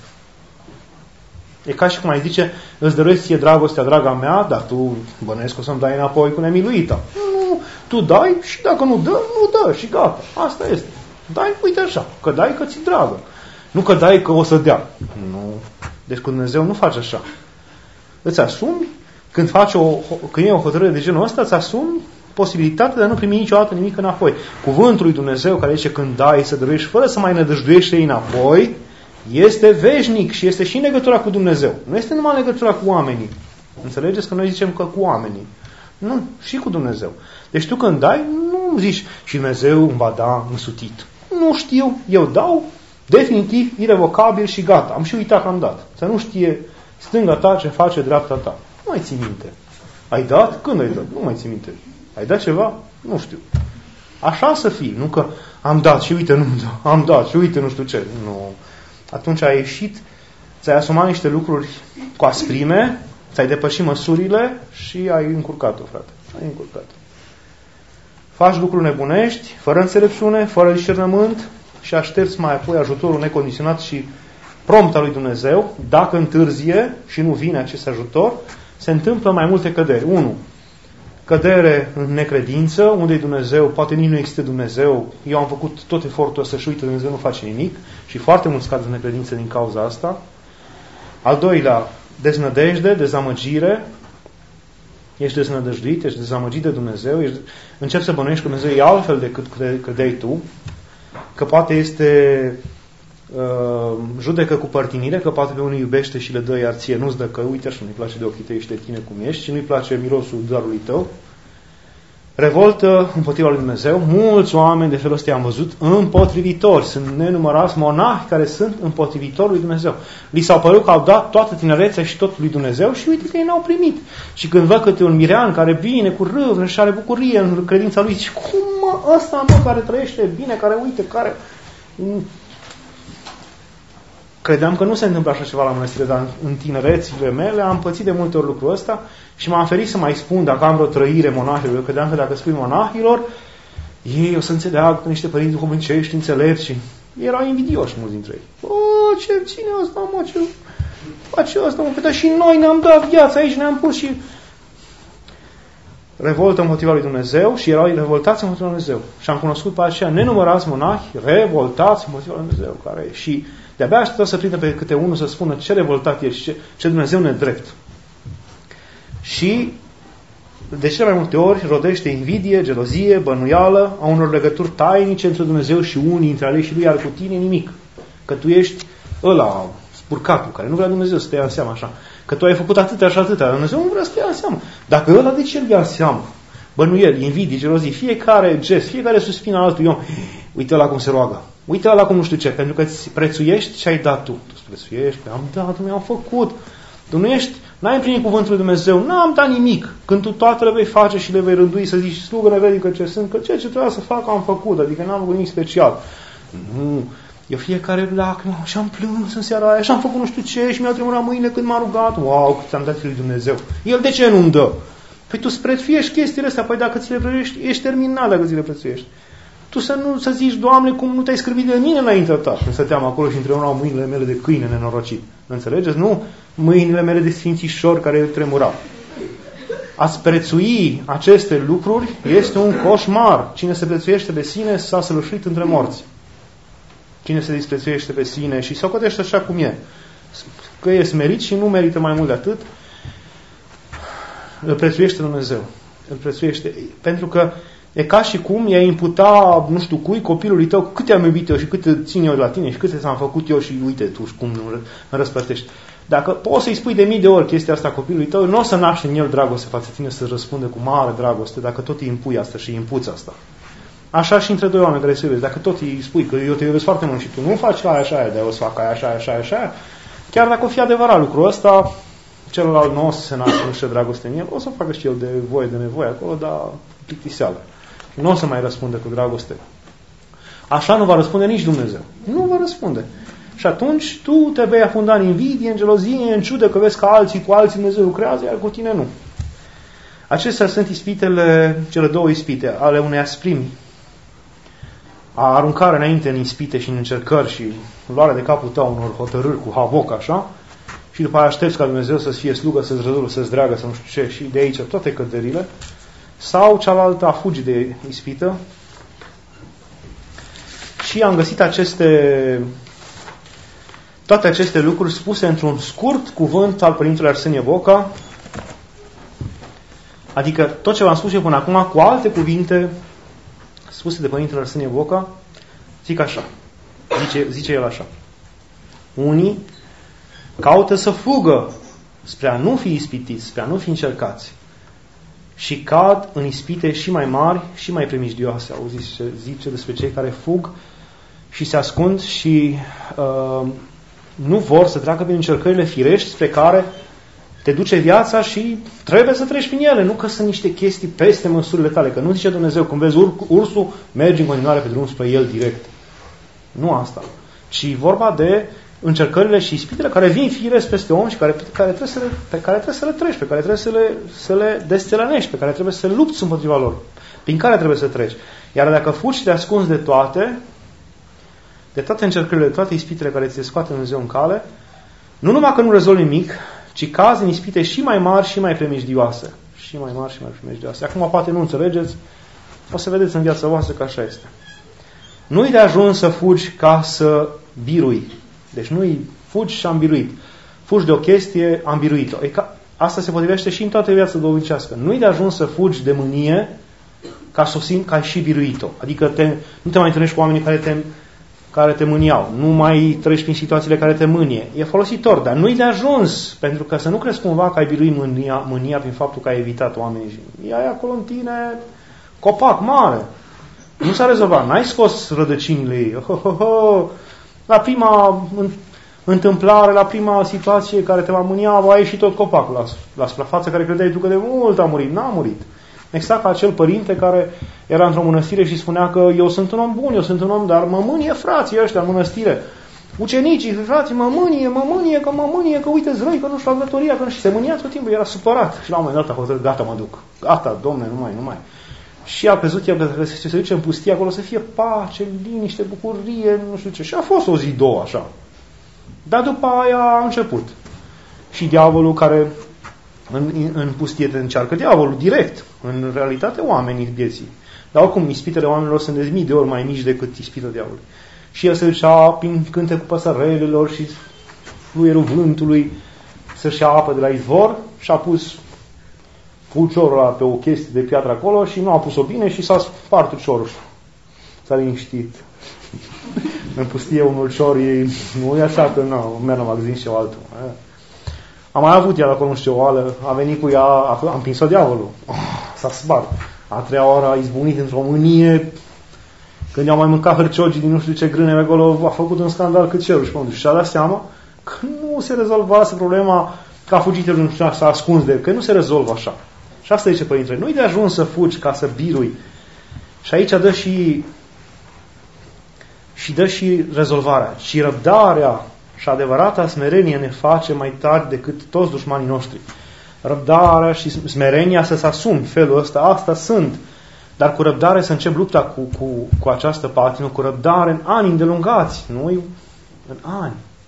E ca și cum ai zice, îți dăruiesc ție dragostea, draga mea, dar tu bănuiesc o să-mi dai înapoi cu nemiluita. Nu, tu dai și dacă nu dă, nu dă și gata. Asta este. Dai, uite așa, că dai că ți dragă. Nu că dai că o să dea. Nu. Deci cu Dumnezeu nu faci așa. Îți asumi, când e o hotărâre de genul ăsta, îți asumi posibilitatea de a nu primi niciodată nimic înapoi. Cuvântul lui Dumnezeu care zice când dai să dăruiești fără să mai nădăjduiești înapoi, este veșnic și este și în legătura cu Dumnezeu. Nu este numai în legătura cu oamenii. Înțelegeți că noi zicem că cu oamenii. Nu, și cu Dumnezeu. Deci tu când dai, nu zici și Dumnezeu îmi va da însutit. Nu știu, eu dau definitiv, irrevocabil și gata. Am și uitat că am dat. Să nu știe stânga ta ce face dreapta ta. Nu mai ții minte. Ai dat? Când ai dat? Nu mai ții minte. Ai dat ceva? Nu știu. Așa să fii. Nu că am dat și uite nu am dat și uite nu știu ce. Nu. Atunci ai ieșit, ți-ai asumat niște lucruri cu asprime, ți-ai depășit măsurile și ai încurcat-o, frate. Ai încurcat-o. Faci lucruri nebunești, fără înțelepciune, fără discernământ și aștepți mai apoi ajutorul necondiționat și prompt al lui Dumnezeu. Dacă întârzie și nu vine acest ajutor, se întâmplă mai multe căderi. 1. Cădere în necredință, unde Dumnezeu, poate nici nu există Dumnezeu, eu am făcut tot efortul ăsta și uite, Dumnezeu nu face nimic și foarte mulți cad în necredință din cauza asta. Al doilea, deznădejde, dezamăgire, ești deznădăjduit, ești dezamăgit de Dumnezeu, începi să bănuiești că Dumnezeu e altfel decât credeai tu, că poate este judecă cu părtinire, că poate pe unii iubește și le dă, iar ție nu-ți dă, că uite așa, nu-i place de ochii tăi și de tine cum ești și nu-i place mirosul darului tău. Revoltă împotriva lui Dumnezeu. Mulți oameni de felul ăsta am văzut împotrivitori. Sunt nenumărați monahi care sunt împotrivitori lui Dumnezeu. Li s-au părut că au dat toată tinerețea și totul lui Dumnezeu și uite că ei n-au primit. Și când văd câte un mirean care vine cu râvnă și are bucurie în credința lui, zice, cum ăsta care trăiește bine, care uite, care... Credeam că nu se întâmplă așa ceva la mănăstire, dar în tinerețile mele am pățit de multe ori lucrul ăsta și m-am ferit să mai spun dacă am vreo trăire monahilor. Eu credeam că dacă spui monahilor, ei o să înțeleagă că niște părinți duhovnicești înțelepți și erau invidioși mulți dintre ei. Cine ăsta, mă, ce face ăsta, mă? Dar și noi ne-am dat viața aici, ne-am pus și... revoltă împotriva lui Dumnezeu și erau revoltați împotriva lui Dumnezeu. Și am cunoscut pe aceea nenumărați monahi revoltați împotriva lui Dumnezeu. Și de-abia așteptă să prindă pe câte unul să spună ce revoltat e și ce Dumnezeu nedrept. Și de cele mai multe ori rodește invidie, gelozie, bănuială a unor legături tainice între Dumnezeu și unii dintre ale și lui, iar cu tine nimic. Că tu ești ăla, spurcatul, care nu vrea Dumnezeu să te ia în seamă așa. Că tu ai făcut atâtea și atâtea, Dumnezeu nu vrea să te ia în seamă. Dacă ăla, de ce îl ia în seamă? Bănuieli, invidii, gelozii, fiecare gest, fiecare suspin al altui om. Uite la cum se roagă. Uite la cum nu știu ce, pentru că îți prețuiești ce ai dat tu. Tu îți prețuiești, am dat, mi-am făcut. Tu nu ești, n-ai împlinit cuvântul lui Dumnezeu, n-am dat nimic. Când tu toate le vei face și le vei rândui, să zici, slugă-ne vedică ce sunt, că ceea ce trebuia să fac am făcut, adică n-am făcut nimic special. Nu, eu fiecare lacrimă și am plâns în seara aia și am făcut nu știu ce și mi-au tremurat mâinile când m-a rugat. Wow, cât ți-am dat lui Dumnezeu. El de ce nu-mi dă? Păi tu îți prețuiești chestiile astea, păi dacă ți le prețuiești, ești terminat dacă ți le prețuiești. Tu să zici, Doamne, cum nu te-ai scârbit de mine înaintea ta. Când stăteam acolo și întremurau mâinile mele de câine nenorocit. Înțelegeți? Nu mâinile mele de sfințișori care tremurau. A-ți prețui aceste lucruri este un coșmar. Cine se prețuiește de sine s-a sălășit între morți. Cine se disprețuiește pe sine și se ocotește așa cum e. Că e smerit și nu merită mai mult de atât, îl prețuiește Dumnezeu. Îl prețuiește. Pentru că e ca și cum i-ai imputa, nu știu cui, copilului tău, cât te-am iubit eu și cât țin eu de la tine și cât ți-am făcut eu și uite tu cum îmi răsplătești. Dacă poți să-i spui de mii de ori chestia asta copilului tău, nu o să naște în el dragoste față tine să răspunde cu mare dragoste, dacă tot îi impui asta și îi impuți asta. Așa și între doi oameni care se iubesc. Dacă tot îi spui că eu te iubesc foarte mult și tu nu faci aia așa, de-aia o să fac aia așa, chiar dacă o fi adevărat lucrul ăsta, celălalt nu o să se naște dragoste în el, o să facă și el de nevoie acolo, dar plictiseală. Nu o să mai răspunde cu dragoste. Așa nu va răspunde nici Dumnezeu. Nu va răspunde. Și atunci tu te vei afunda în invidie, în gelozie, în ciudă că vezi că alții cu alții Dumnezeu lucrează, iar cu tine nu. Acestea sunt ispitele, cele două ispite, ale unei asprimi. A aruncare înainte în ispite și în încercări și luarea de capul tău unor hotărâri cu havoc, așa, și după aia aștepți ca Dumnezeu să-ți fie slugă, să-ți răzulă, să-ți dreagă, să nu știu ce, și de aici toate căderile, sau cealaltă a fugi de ispită. Și am găsit toate aceste lucruri spuse într-un scurt cuvânt al Părintelui Arsenie Boca, adică tot ce v-am spus eu până acum, cu alte cuvinte spuse de Părintele Arsenie Boca, zic așa, zice el așa: unii caută să fugă spre a nu fi ispitiți, spre a nu fi încercați și cad în ispite și mai mari și mai primejdioase. Auziți ce zice despre cei care fug și se ascund și nu vor să treacă prin încercările firești spre care te duce viața și trebuie să treci prin ele, nu că sunt niște chestii peste măsurile tale, că nu zice Dumnezeu, când vezi ursul, mergi în continuare pe drum spre el direct. Nu asta. Ci vorba de încercările și ispitele care vin firesc peste om și pe care trebuie să le treci, pe care trebuie să le desțelenești, pe care trebuie să lupți împotriva lor, prin care trebuie să treci. Iar dacă fugi și te ascunzi de toate încercările, de toate ispitele care ți se scoate Dumnezeu în cale, nu numai că nu rezolvi nimic, ci cazi în ispite și mai mari și mai primejdioase. Și mai mari și mai primejdioase. Acum poate nu înțelegeți, o să vedeți în viața voastră că așa este. Nu-i de ajuns să fugi ca să birui. Deci nu-i fugi și am biruit. Fugi de o chestie, am biruit-o. Asta se potrivește și în toată viața duhovnicească. Nu-i de ajuns să fugi de mânie ca să o simți că ai și biruit-o. Adică nu te mai întâlnești cu oamenii care te mâniau. Nu mai treci prin situațiile care te mânie. E folositor, dar nu-i de ajuns, pentru că să nu crezi cumva că ai biruit mânia prin faptul că ai evitat oamenii. E aia acolo în tine copac mare. Nu s-a rezolvat. N-ai scos rădăcinile ei. La prima întâmplare, la prima situație care te va mânia, a ieșit tot copacul la suprafață, care credeai tu că de mult a murit. N-a murit. Exact ca acel părinte care era într-o mănăstire și spunea că eu sunt un om bun, eu sunt un om, dar mă mânie frații ăștia în mănăstire. Ucenicii, frații, mă mânie, că uite-ți răi, că nu știu la vrătoria, că nu știu. Se mânia tot timpul, era supărat. Și la un moment dat a hotărât, gata, mă duc. Gata, Domne, nu mai. Și a crezut el că se duce în pustie acolo să fie pace, liniște, bucurie, nu știu ce. Și a fost o zi, două, așa. Dar după aia a început. Și diavolul care în pustie te încearcă diavolul direct, în realitate oamenii vieții. Dar oricum, ispitele oamenilor sunt de mii de ori mai mici decât ispită diavolului. Și el se ducea prin cântecul păsărelelor și fluierul vântului să-și ia apă de la izvor și a pus pulciorul ăla pe o chestie de piatră acolo și nu a pus-o bine și s-a spart ulciorul. S-a liniștit. În pustie un ulcior nu e așa că nu, merg la magazin și altul. Am mai avut ea acolo, nu știu, o oală, a venit cu ea, am prins-o diavolul. S-a spart. A treia oară a izbunit într-o mânie. Când i-au mai mâncat hârciogii din nu știu ce grâne acolo, a făcut un scandal cât cerul și și-a dat seama că nu se rezolvase problema, că a fugit el, nu știu, s-a ascuns de el, că nu se rezolvă așa. Și asta zice Părintele, nu-i de ajuns să fugi ca să birui. Și aici dă și rezolvarea. Și răbdarea și adevărata smerenie ne face mai tari decât toți dușmanii noștri. Răbdarea și smerenia să se asumi felul ăsta, asta sunt. Dar cu răbdare să încep lupta cu această patină, cu răbdare în ani îndelungați, nu în ani.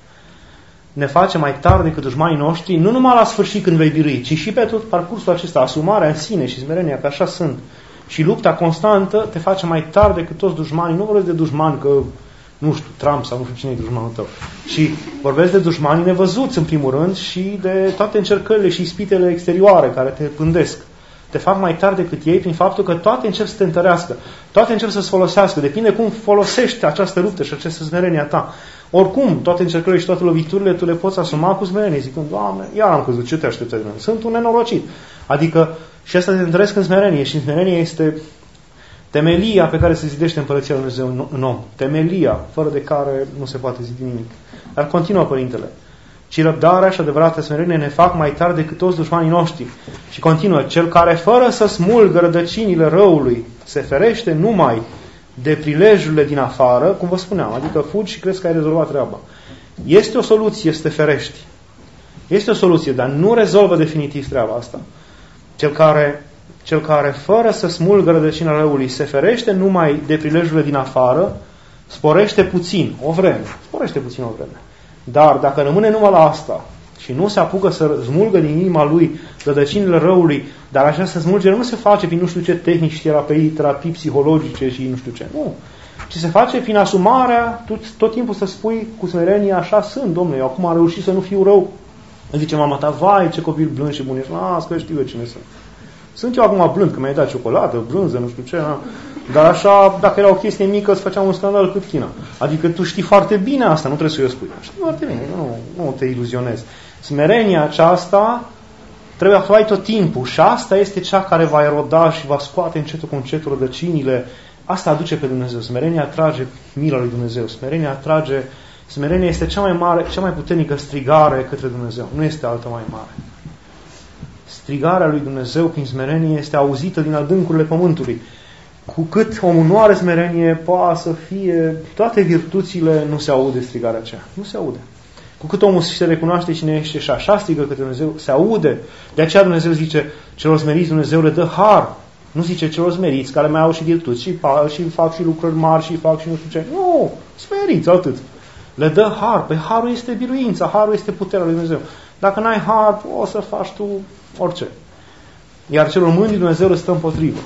Ne face mai tari decât dușmanii noștri, nu numai la sfârșit când vei birui, ci și pe tot parcursul acesta, asumarea în sine și smerenia, că așa sunt. Și lupta constantă te face mai tari decât toți dușmanii. Nu vorbesc de dușmani că, nu știu, Trump sau nu știu cine e dușmanul tău, ci vorbesc de dușmanii nevăzuți în primul rând și de toate încercările și ispitele exterioare care te pândesc. Te fac mai tari decât ei prin faptul că toate încep să te întărească, toate încep să-ți folosească, depinde cum folosești această luptă și această smerenie a ta. Oricum, toate încercările și toate loviturile tu le poți asuma cu smerenie, zicând, Doamne, iar am căzut, ce te așteptai de mine? Sunt un nenorocit. Adică, și asta te întăresc în smerenie și smerenie este temelia pe care se zidește Împărăția Lui Dumnezeu în om. Temelia, fără de care nu se poate zidi nimic. Dar continuă Părintele. Ci răbdarea și adevărata smerenie ne fac mai tari decât toți dușmanii noștri. Și continuă, cel care fără să smulgă rădăcinile răului se ferește numai de prilejurile din afară, cum vă spuneam, adică fugi și crezi că ai rezolvat treaba. Este o soluție să te ferești. Este o soluție, dar nu rezolvă definitiv treaba asta. Cel care fără să smulgă rădăcina răului se ferește numai de prilejurile din afară, sporește puțin o vreme. Dar dacă rămâne numai la asta și nu se apucă să smulgă din inima lui rădăcinile răului, dar această smulgere nu se face prin nu știu ce tehnici, terapii psihologice și nu știu ce. Nu. Ci se face prin asumarea, tot timpul să spui cu smerenie, așa sunt, domnule, eu acum am reușit să nu fiu rău. Îmi zice mama ta, vai, ce copil blând și bun ești. Las că știu eu cine sunt. Sunt eu acum blând, că mi-ai dat ciocolată, brânză, nu știu ce. Dar așa, dacă era o chestie mică, îți făceam un scandal cât China. Adică tu știi foarte bine asta, nu trebuie să eu spui. Știi foarte bine, nu te iluzionezi. Smerenia aceasta trebuie să ai tot timpul și asta este cea care va eroda și va scoate încetul cu încetul rădăcinile. Asta aduce pe Dumnezeu. Smerenia atrage mila lui Dumnezeu. Smerenia este cea mai mare, cea mai puternică strigare către Dumnezeu. Nu este altă mai mare. Strigarea lui Dumnezeu prin smerenie este auzită din adâncurile pământului. Cu cât omul nu are smerenie, poate să fie toate virtuțile, nu se aude strigarea aceea. Nu se aude. Cu cât omul se recunoaște cine este și așa strigă către Dumnezeu, se aude. De aceea Dumnezeu zice, celor smeriți Dumnezeu le dă har. Nu zice celor smeriți, care mai au și virtuți și fac și lucruri mari și fac și nu știu ce. Nu, smeriți, atât. Le dă har. Păi harul este biruința, harul este puterea lui Dumnezeu. Dacă n-ai har, o să faci tu orice. Iar celor mândri Dumnezeu le stă împotrivă.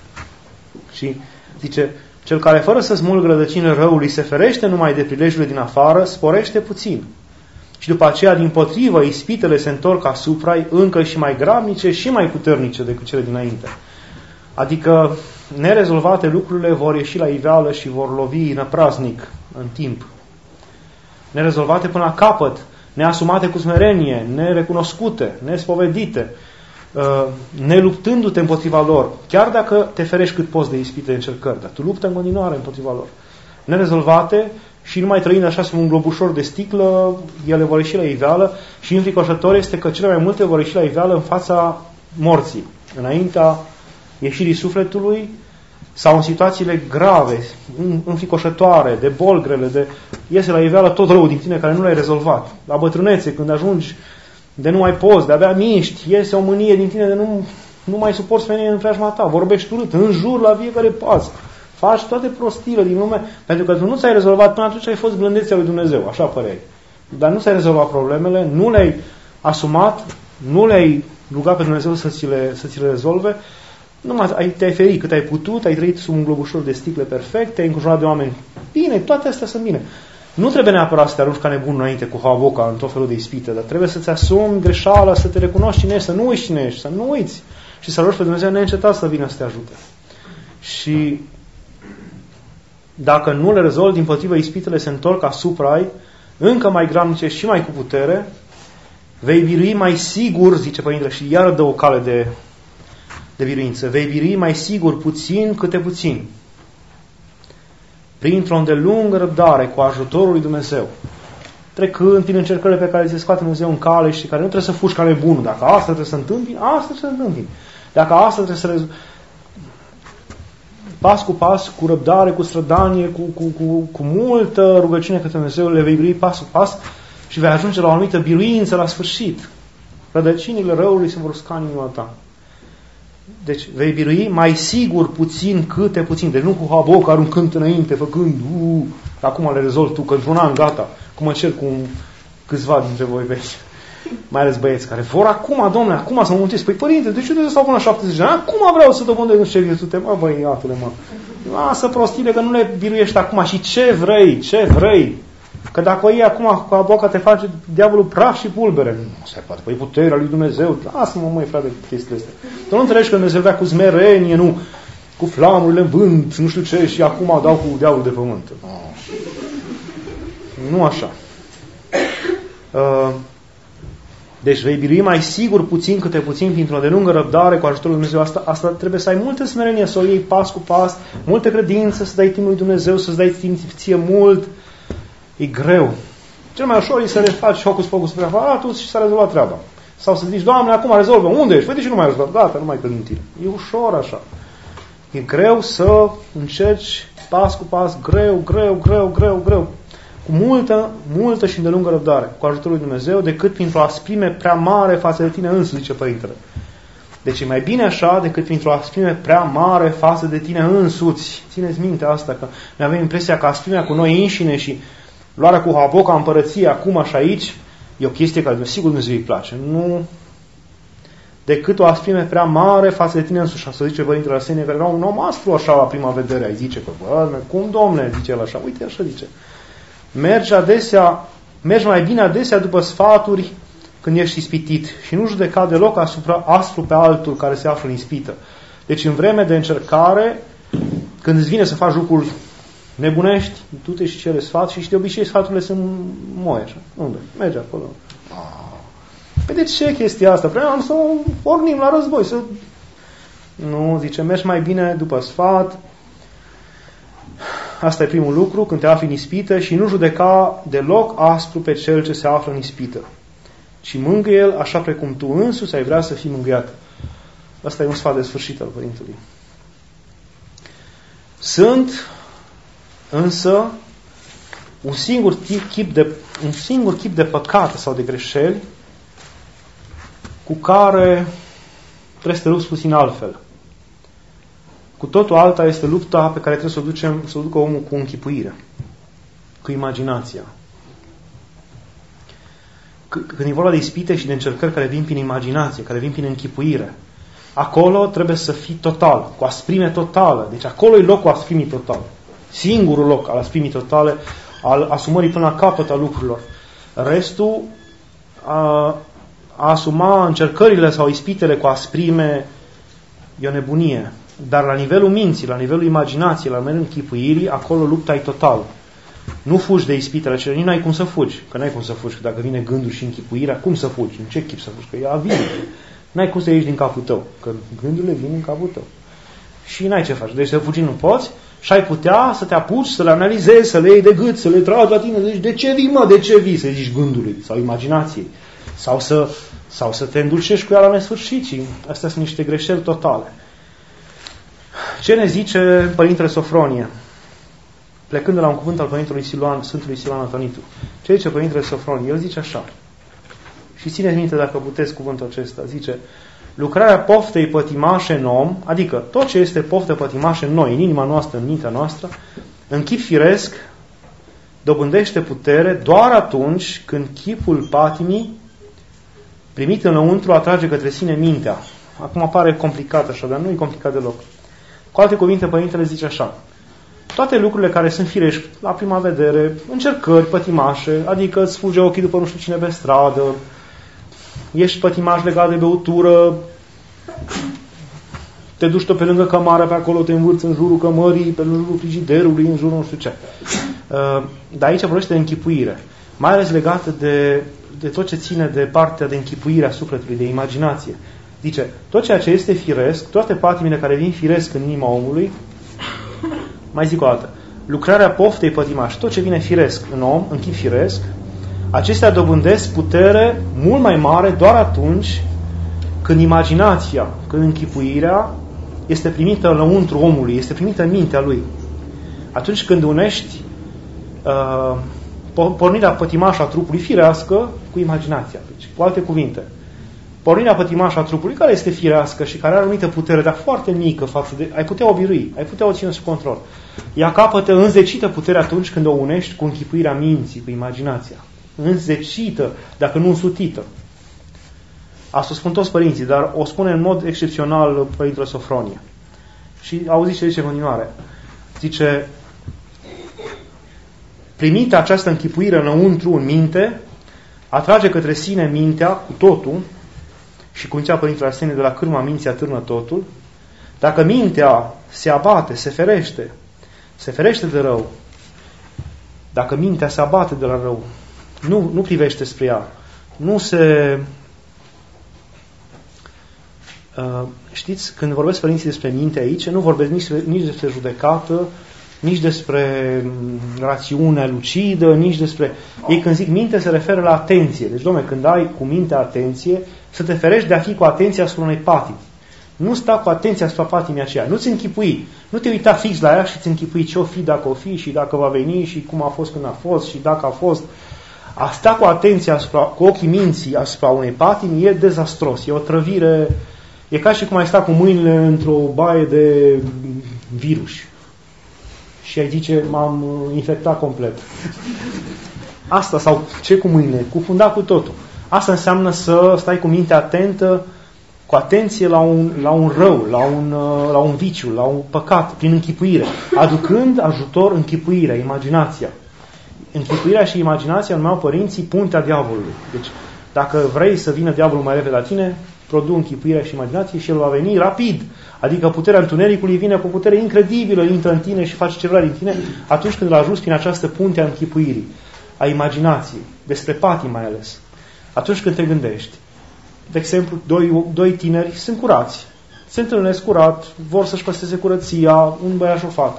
Și zice, cel care fără să smulgă rădăcinile răului se ferește numai de prilejurile din afară, sporește puțin. Și după aceea, dimpotrivă, ispitele se întorc asupra-i încă și mai grabnice și mai puternice decât cele dinainte. Adică nerezolvate lucrurile vor ieși la iveală și vor lovi năpraznic în timp. Nerezolvate până la capăt, neasumate cu smerenie, nerecunoscute, nespovedite, neluptându-te împotriva lor, chiar dacă te ferești cât poți de ispite încercări, dar tu luptă în continuare împotriva lor. Nerezolvate și numai trăind așa sub un globușor de sticlă, ele vor ieși la iveală și înfricoșător este că cele mai multe vor ieși la iveală în fața morții, înaintea ieșirii sufletului sau în situațiile grave, înfricoșătoare, de boli grele, iese la iveală tot rău din tine care nu l-ai rezolvat. La bătrânețe, când ajungi de nu mai poți, de abia miști, iese o mânie din tine de nu mai suporți pe nimeni în preajma ta, vorbești urât, în jur la fiecare pas, faci toate prostiile din lume, pentru că tu nu ți-ai rezolvat, până atunci ai fost blândețea lui Dumnezeu, așa păreai. Dar nu ți-ai rezolvat problemele, nu le-ai asumat, nu le-ai rugat pe Dumnezeu să ți le rezolve, te-ai ferit cât ai putut, ai trăit sub un globușor de sticle perfect, te-ai înconjurat de oameni bine, toate astea sunt bine. Nu trebuie neapărat să te arunci ca nebun înainte cu havaboca în tot felul de ispite, dar trebuie să-ți asumi greșeala, să te recunoști cine ești, să nu uiți cine ești, să nu uiți și să rogi pe Dumnezeu neîncetat să vină să te ajute. Și dacă nu le rezolvi, dimpotrivă, ispitele se întorc asupra ei, încă mai gramnice și mai cu putere, vei birui mai sigur, zice Părintele, și iară dă o cale de biruință, vei birui mai sigur puțin câte puțin, printr-o îndelungă răbdare cu ajutorul lui Dumnezeu, trecând prin încercările pe care ți le scoate Dumnezeu în cale și care nu trebuie să fugi ca nebunul. Dacă asta trebuie să întâmpini, asta trebuie să întâmpini. Dacă asta trebuie să pas cu pas, cu răbdare, cu strădanie, cu multă rugăciune către Dumnezeu, le vei birui pas cu pas și vei ajunge la o anumită biruință la sfârșit. Rădăcinile răului se vor usca în inima ta. Deci vei birui mai sigur puțin câte puțin. Deci nu cu haboc aruncând înainte, făcând acum le rezolvi tu, că într-un an gata. Cum mă cer cu câțiva dintre voi vechi, mai ales băieți care vor acum, domnule, acum să mă muntesc. Păi părinte, de ce trebuie să stau până la 70 de ani? Acum vreau să dobândesc nu știu ce virtute. Mă, băiatule, mă. Lasă prostile că nu le biruiești acum. Și ce vrei? Ce vrei? Că dacă o iei acum cu aboca te face diavolul praf și pulbere. Nu se poate. Păi puterea lui Dumnezeu. Lasă-mă, măi, frate, chestiile astea. Tu nu înțelegi că Dumnezeu vrea cu smerenie, nu cu flamurile în vânt, nu știu ce, și acum dau cu diavolul de pământ. Nu așa. Deci vei birui mai sigur puțin câte puțin printr-o de lungă răbdare cu ajutorul lui Dumnezeu. Asta trebuie să ai multă smerenie, să o iei pas cu pas, multă credință, să dai timp lui Dumnezeu, să-ți dai timp ție mult. E greu. Cel mai ușor e să refaci hocus-pocus pe aparatul și să rezolva treaba. Sau să zici, Doamne, acum rezolvă. Unde ești? Păi de ce nu mai rezolvă? Gata, nu mai cred în tine. E ușor așa. E greu să încerci pas cu pas, greu. Cu multă și îndelungă răbdare, cu ajutorul lui Dumnezeu, decât printr-o asprime prea mare față de tine însuți, zice Părintele. Deci e mai bine așa decât printr-o asprime prea mare față de tine însuți. Țineți minte asta, că noi avem impresia că asprimea cu noi înșine și luarea cu haboca împărăției acum și aici e o chestie care sigur Dumnezeu îi place. Nu decât o asprime prea mare față de tine însuși. Asta zice Părintele Arsenie, care era un om aspru așa la prima vedere. Ai zice că, bă, cum domne, zice el așa. Uite, așa zice. Mergi mai bine adesea după sfaturi când ești ispitit și nu judeca deloc aspru pe altul care se află în ispită. Deci în vreme de încercare, când îți vine să faci lucruri nebunești, tu te și cere sfat și de obicei sfaturile sunt moi așa. Unde? Mergi acolo. Păi de ce chestia asta? Vreau să pornim la război. Nu, zice, mergi mai bine după sfat. Asta e primul lucru, când te afli în ispită și nu judeca deloc aspru pe cel ce se află în ispită. Și mângâie-l așa precum tu însuți ai vrea să fii mângâiat. Asta e un sfat de sfârșit al Părintelui. Sunt însă un singur chip de păcate sau de greșeli cu care trebuie să te lupți puțin altfel. Cu totul alta este lupta pe care trebuie să o ducă omul cu închipuire, cu imaginația. Când e vorba de ispite și de încercări care vin prin imaginație, care vin prin închipuire, acolo trebuie să fii total, cu asprime totală. Deci acolo e locul asprimii totale. Singurul loc al asprimii totale, al asumării până la capăt a lucrurilor. Restul, a asuma încercările sau ispitele cu asprime, e o nebunie. Dar la nivelul minții, la nivelul imaginației, la nivelul închipuirii, acolo lupta e totală. Nu fugi de ispitele acelea, nici n-ai cum să fugi. Că n-ai cum să fugi, că dacă vine gândul și închipuirea, cum să fugi? În ce chip să fugi? Că ea vine. N-ai cum să ieși din capul tău, că gândurile vin în capul tău. Și n-ai ce faci. Deci să fugi nu poți și ai putea să te apuci, să le analizezi, să le iei de gât, să le tragi la tine, să zici, de ce vii, mă, de ce vii? Să zici gândului sau imaginației. Sau să te îndulcești cu ea la nesfârșit. Și astea sunt niște greșeli totale. Ce ne zice Părintele Sofronie? Plecând de la un cuvânt al Părintelui Siluan, Sfântului Siluan Antonitu. Ce zice Părintele Sofronie? El zice așa. Și țineți minte dacă puteți cuvântul acesta. Zice, lucrarea poftei pătimașe în om, adică tot ce este poftă pătimașă în noi, în inima noastră, în mintea noastră, în chip firesc, dobândește putere doar atunci când chipul patimii Primit înăuntru atrage către sine mintea. Acum apare complicat așa, dar nu e complicat deloc. Cu alte cuvinte, Părintele zice așa: toate lucrurile care sunt firești la prima vedere, încercări pătimașe, adică îți fuge ochii după nu știu cine pe stradă, ești pătimaș legat de băutură, te duci tot pe lângă cămară, pe acolo te învârți în jurul cămării, pe jurul frigiderului, în jurul nu știu ce. Dar aici vorbește de închipuire, mai ales legată de tot ce ține de partea de închipuire a sufletului, de imaginație. Zice, tot ceea ce este firesc, toate patimile care vin firesc în inima omului, mai zic o dată, lucrarea poftei pătimași, tot ce vine firesc în om, în chip firesc, acestea dobândesc putere mult mai mare doar atunci când imaginația, când închipuirea este primită înăuntru omului, este primită în mintea lui. Atunci când unești pornirea pătimașă a trupului firească cu imaginația. Deci, cu alte cuvinte, pornirea pătimașă a trupului, care este firească și care are o anumită putere, dar foarte mică față de... Ai putea o birui, ai putea o ține sub control. Ea capătă înzecită putere atunci când o unești cu închipuirea minții, cu imaginația. Înzecită, dacă nu însutită. Asta o spun toți părinții, dar o spune în mod excepțional Părintele Sofronie. Și auziți ce zice în continuare. Zice, primită această închipuire înăuntru, în minte, atrage către sine mintea cu totul, și cum zicea Părintele Arsenie, de la cârma minții atârnă totul. Dacă mintea se abate, se ferește de rău, dacă mintea se abate de la rău, nu privește spre ea, nu se... știți, când vorbesc părinții despre minte aici, nu vorbesc nici despre judecată, nici despre rațiune lucidă, nici despre... Ei când zic minte se referă la atenție. Deci, dom'le, când ai cu minte atenție, să te ferești de a fi cu atenție asupra unei patimi. Nu sta cu atenție asupra patimii aceea. Nu-ți închipui. Nu te uita fix la ea și ți închipui ce o fi, dacă o fi și dacă va veni și cum a fost când a fost și dacă a fost. A sta cu atenție cu ochii minții asupra unei patimi e dezastros. E o trăvire. E ca și cum ai sta cu mâinile într-o baie de virus. Și ai zice, m-am infectat complet. Asta, sau ce cu mâinile? Cufundat cu totul. Asta înseamnă să stai cu mintea atentă, cu atenție la un rău, la un viciu, la un păcat, prin închipuire, aducând ajutor închipuirea, imaginația. Închipuirea și imaginația numeau părinții puntea diavolului. Deci, dacă vrei să vină diavolul mai repede la tine, produc închipuirea și imaginație și el va veni rapid. Adică puterea întunericului vine cu o putere incredibilă, intră în tine și face ceva din tine atunci când îl ajuți prin această punte a închipuirii, a imaginației, despre patii mai ales. Atunci când te gândești, de exemplu, doi tineri sunt curați, se întâlnesc curat, vor să-și păstreze curăția, un băiat și o fată.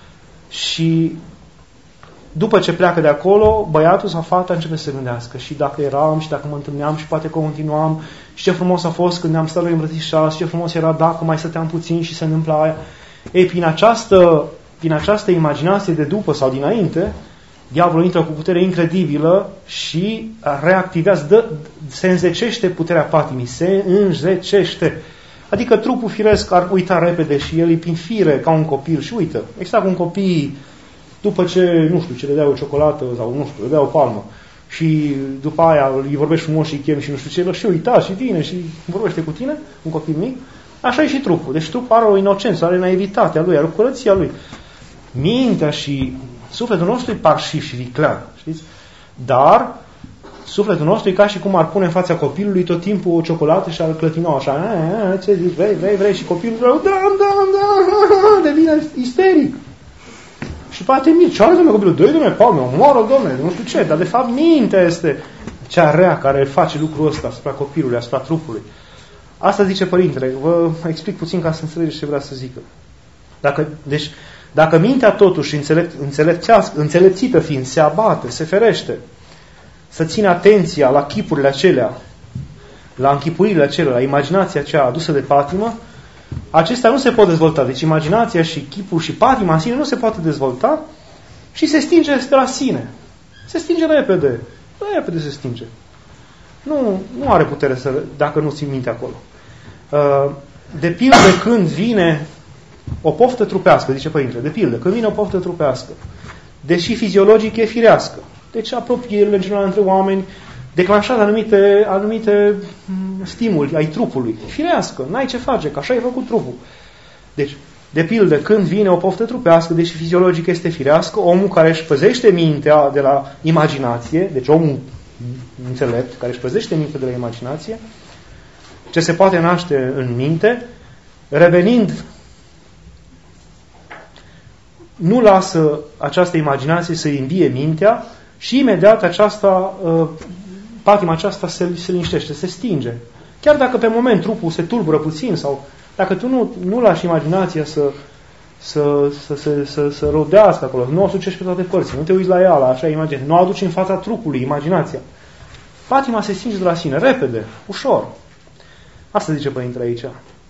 Și după ce pleacă de acolo, băiatul sau fata începe să se gândească și dacă eram și dacă mă întâlneam și poate că continuam și ce frumos a fost când ne-am stat noi îmbrățișați, ce frumos era dacă mai stăteam puțin și se întâmpla aia. Ei, prin această imaginație de după sau dinainte, diavolul intră cu putere incredibilă și reactivează, se înzecește puterea patimii, se înzecește. Adică trupul firesc ar uita repede și el e prin fire ca un copil și uită. Exact un copil după ce, nu știu, ce le dea o ciocolată sau, nu știu, le dea o palmă și după aia îi vorbești frumos și îi chemi și nu știu ce, și uita și vine și vorbește cu tine, un copil mic, așa e și trupul. Deci trupul are o inocență, are naivitatea lui, are o curăția lui. Mintea și sufletul nostru e parșiv și viclean, știți? Dar sufletul nostru e ca și cum ar pune în fața copilului tot timpul o ciocolată și ar clătina așa, ce zici, vrei, și copilul devine isteric. Și poate mie, ce are, domnule, copilul? Dă-i, domnule, palme, omoară, domnule, nu știu ce, dar de fapt mintea este cea rea care face lucrul ăsta asupra copilului, asupra trupului. Asta zice Părintele, vă explic puțin ca să înțelegeți ce vrea să zică. Dacă mintea totuși înțelepțită fiind, se abate, se ferește, să ține atenția la chipurile acelea, la închipuirile acelea, la imaginația aceea adusă de patimă, acestea nu se pot dezvolta. Deci imaginația și chipul și patima în sine nu se poate dezvolta și se stinge de la sine. Se stinge repede. Repede se stinge. Nu are putere dacă nu ții minte acolo. De pildă când vine o poftă trupească, zice Părintele, de pildă, când vine o poftă trupească, deși fiziologic e firească, deci apropierile în general între oameni declanșat anumite stimuli ai trupului. Firească, n-ai ce face, că așa e făcut trupul. Deci, de pildă, când vine o poftă trupească, deși fiziologic este firească, omul care își păzește mintea de la imaginație, deci omul înțelept, care își păzește mintea de la imaginație, ce se poate naște în minte, revenind, nu lasă această imaginație să imbie mintea și imediat patima aceasta se liniștește, se stinge. Chiar dacă pe moment trupul se tulbură puțin sau dacă tu nu lași imaginația să rodească acolo, nu o sucești pe toate părțile, nu te uiți la ea, la așa imagine, nu o aduci în fața trupului imaginația. Patima se stinge de la sine, repede, ușor. Asta zice Părintele aici.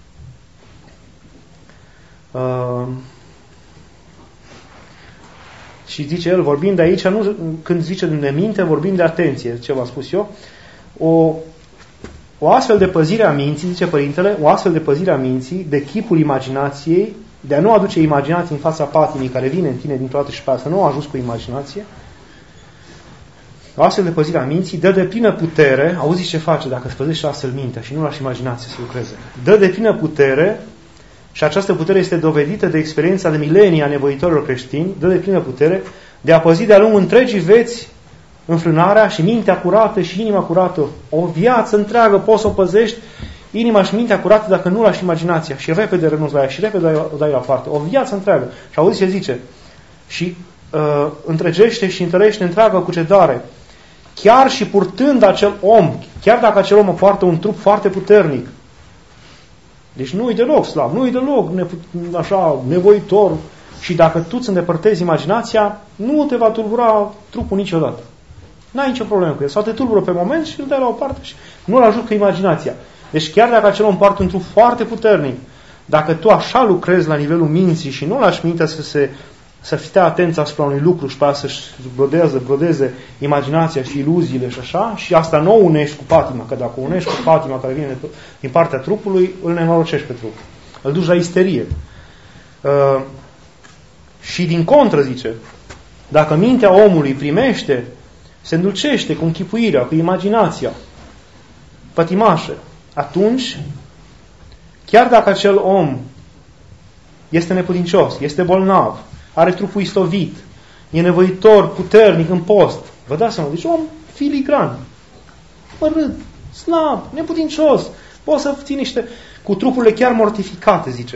Și zice el, vorbind de aici, când zice de minte, vorbim de atenție, ce v-am spus eu. O astfel de păzire a minții, zice Părintele, o astfel de păzire a minții, de chipul imaginației, de a nu aduce imaginație în fața patimii care vine în tine dintr-o dată și pe asta nu a ajuns cu imaginație, o astfel de păzire a minții dă de plină putere, auziți ce face dacă îți păzești astfel mintea și nu lași imaginație să lucreze. Dă de plină putere, și această putere este dovedită de experiența de milenii a nevoitorilor creștini, dă de plină putere de a păzi de-a lungul întregii vieți înfrânarea și mintea curată și inima curată. O viață întreagă poți să o păzești, inima și mintea curată, dacă nu lași imaginația și repede renunți la ea și repede o dai la parte. O viață întreagă. Și auziți ce zice? Și întregește și întărește întreaga cugetare. Chiar și purtând acel om, chiar dacă acel om poartă un trup foarte puternic, deci nu-i deloc slab, nu-i deloc așa nevoitor și dacă tu îți îndepărtezi imaginația, nu te va tulbura trupul niciodată. N-ai nicio problemă cu el. Sau te tulbură pe moment și îl dai la o parte și nu-l ajută imaginația. Deci chiar dacă acel om poartă un trup foarte puternic, dacă tu așa lucrezi la nivelul minții și nu lași mintea să stea atenți asupra unui lucru și pe aia să-și brodeze imaginația și iluziile și așa, și asta nu o unești cu patima, că dacă o unești cu patima care vine din partea trupului, îl nenorocești pe trup. Îl duci la isterie. Și din contră, zice, dacă mintea omului primește, se îndulcește cu închipuirea, cu imaginația pătimașă, atunci, chiar dacă acel om este neputincios, este bolnav, are trupul istovit, e nevoitor, puternic, în post, vă dați seama, deci om filigran, mărât, slab, neputincios, poți să ții niște, cu trupurile chiar mortificate, zice.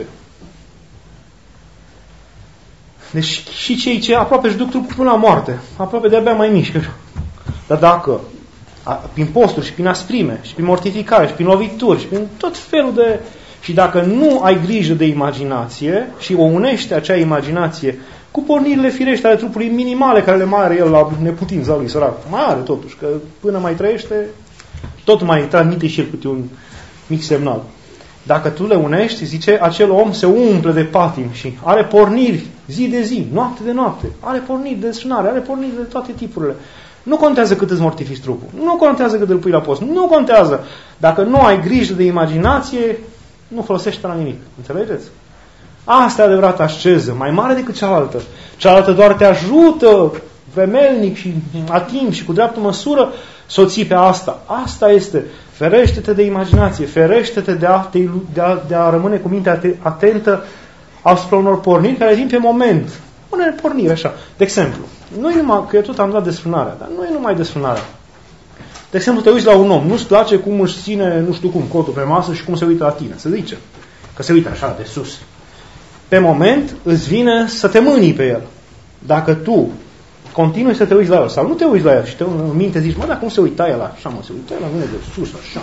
Deci și cei ce aproape își duc trupul până la moarte, aproape de-abia mai mișcă. Dar dacă, prin posturi și prin asprime, și prin mortificare, și prin lovituri, și prin tot felul de... Și dacă nu ai grijă de imaginație și o unește acea imaginație cu pornirile firești ale trupului minimale care le mai are el la neputința lui sărac, mai are totuși, că până mai trăiește, tot mai transmite și el câte un mic semnal. Dacă tu le unești, zice, acel om se umple de patim și are porniri zi de zi, noapte de noapte, are porniri de desfrânare, are porniri de toate tipurile. Nu contează cât îți mortifici trupul, nu contează cât îl pui la post, nu contează. Dacă nu ai grijă de imaginație, nu folosește la nimic. Înțelegeți? Asta e adevărată asceză, mai mare decât cealaltă. Cealaltă doar te ajută vremelnic și a timp și cu dreaptă măsură să o ții pe asta. Asta este. Ferește-te de imaginație, ferește-te de a rămâne cu mintea atentă asupra unor porniri care vin pe moment. Unele porniri așa. De exemplu, nu e numai, că eu tot am dat desfrânarea, dar nu e numai desfrânarea. De exemplu, te uiți la un om, nu-ți place cum își ține, nu știu cum, cotul pe masă și cum se uită la tine, să zice. Că se uită așa, de sus. Pe moment îți vine să te mânii pe el. Dacă tu continui să te uiți la el sau nu te uiți la el și în minte zici, mă, dar cum se uita el așa, mă, se uita la mine de sus, așa.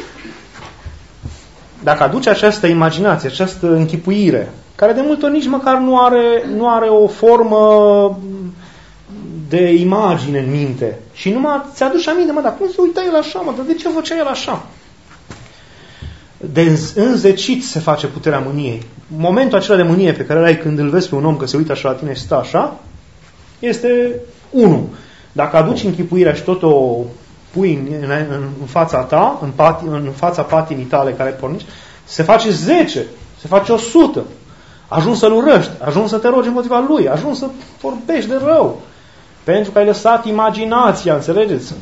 Dacă aduci această imaginație, această închipuire, care de multe ori nici măcar nu are o formă de imagine în minte și numai ți-aduci aminte, mă, dar cum se uita el așa, mă, dar de ce făcea el așa? De înzecit se face puterea mâniei. Momentul acela de mânie pe care îl ai când îl vezi pe un om că se uită așa la tine și stă așa, este 1. Dacă aduci închipuirea și tot o pui în fața ta, în fața patimii tale care pornici, se face 10, se face 100. Ajungi să-l urăști, ajungi să te rogi împotriva lui, ajungi să vorbești de rău. Pentru că ai lăsat imaginația, înțelegeți?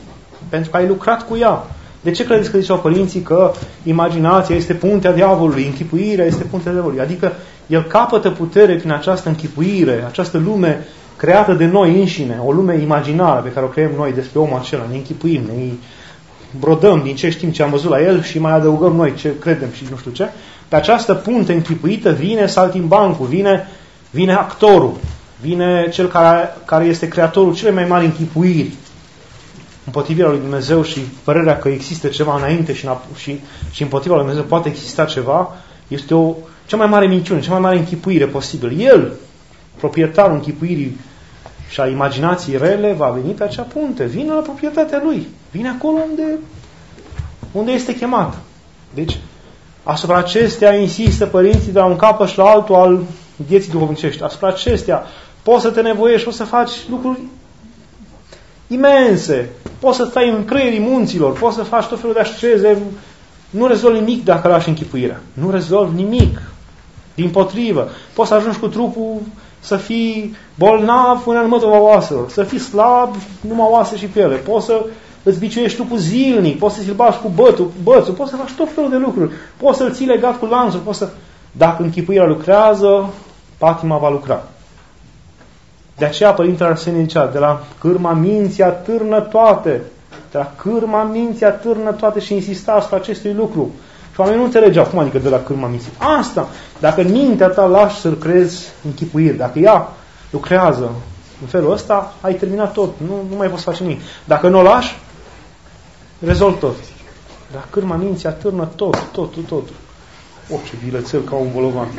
pentru că ai lucrat cu ea. De ce credeți că ziceau părinții că imaginația este puntea diavolului, închipuirea este puntea diavolului? Adică el capătă putere prin această închipuire, această lume creată de noi înșine, o lume imaginară pe care o creăm noi despre omul acela, ne închipuim, ne brodăm din ce știm, ce am văzut la el și mai adăugăm noi ce credem și nu știu ce. Pe această punte închipuită vine saltimbancul, vine actorul, vine cel care este creatorul cele mai mari închipuiri, împotriva lui Dumnezeu și părerea că există ceva înainte și împotriva lui Dumnezeu poate exista ceva, este cea mai mare minciună, cea mai mare închipuire posibil. El, proprietarul închipuirii și a imaginației rele, va veni pe acea punte, vine la proprietatea lui, vine acolo unde este chemat. Deci, asupra acestea insistă părinții de la un capăt și la altul al vieții duhovnicești. Asupra acestea poți să te nevoiești, poți să faci lucruri imense, poți să stai în creierii munților, poți să faci tot felul de asceze, nu rezolvi nimic dacă lași închipuirea. Nu rezolvi nimic. Dimpotrivă, poți să ajungi cu trupul să fii bolnav până în mătova oaselor, să fii slab, numai oase și piele, poți să îți biciuiești trupul zilnic, poți să ți-l bagi cu bățul, poți să faci tot felul de lucruri, poți să-l ții legat cu lanțuri, Dacă închipuirea lucrează, patima va lucra. De aceea Părintele Arsenie zicea, de la cârma minții atârnă toate. De la cârma minții atârnă toate și insista asupra acestui lucru. Și oamenii nu înțelegeau. Cum adică de la cârma minții? Asta, dacă în mintea ta lași să-l creezi închipuiri, dacă ea lucrează în felul ăsta, ai terminat tot. Nu mai poți face nimic. Dacă nu o lași, rezolvi tot. De la cârma minții atârnă tot. Ce bilățel ca un bolovan.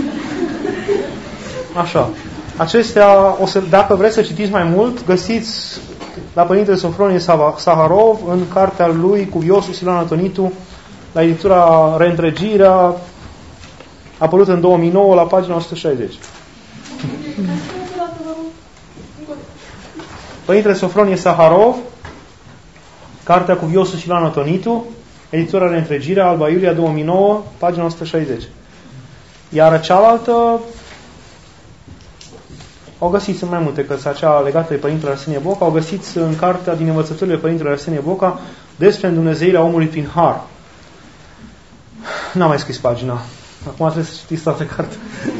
Așa. Acestea, dacă vreți să citiți mai mult, găsiți la Părintele Sofronie Saharov în cartea lui Cuviosul Silan Antonitu, la editura Reîntregirea, apărută în 2009 la pagina 160. Părintele Sofronie Saharov, cartea Cuviosul Silan Antonitu, editura Reîntregirea, Alba Iulia 2009, pagina 160. Iar cealaltă o găsiți în mai multe cărți, acea legată de Părintele Arsenie Boca, o găsiți în cartea din învățăturile Părintele Arsenie Boca despre îndumnezeirea omului prin har. N-am mai scris pagina. Acum trebuie să citiți toată cartea.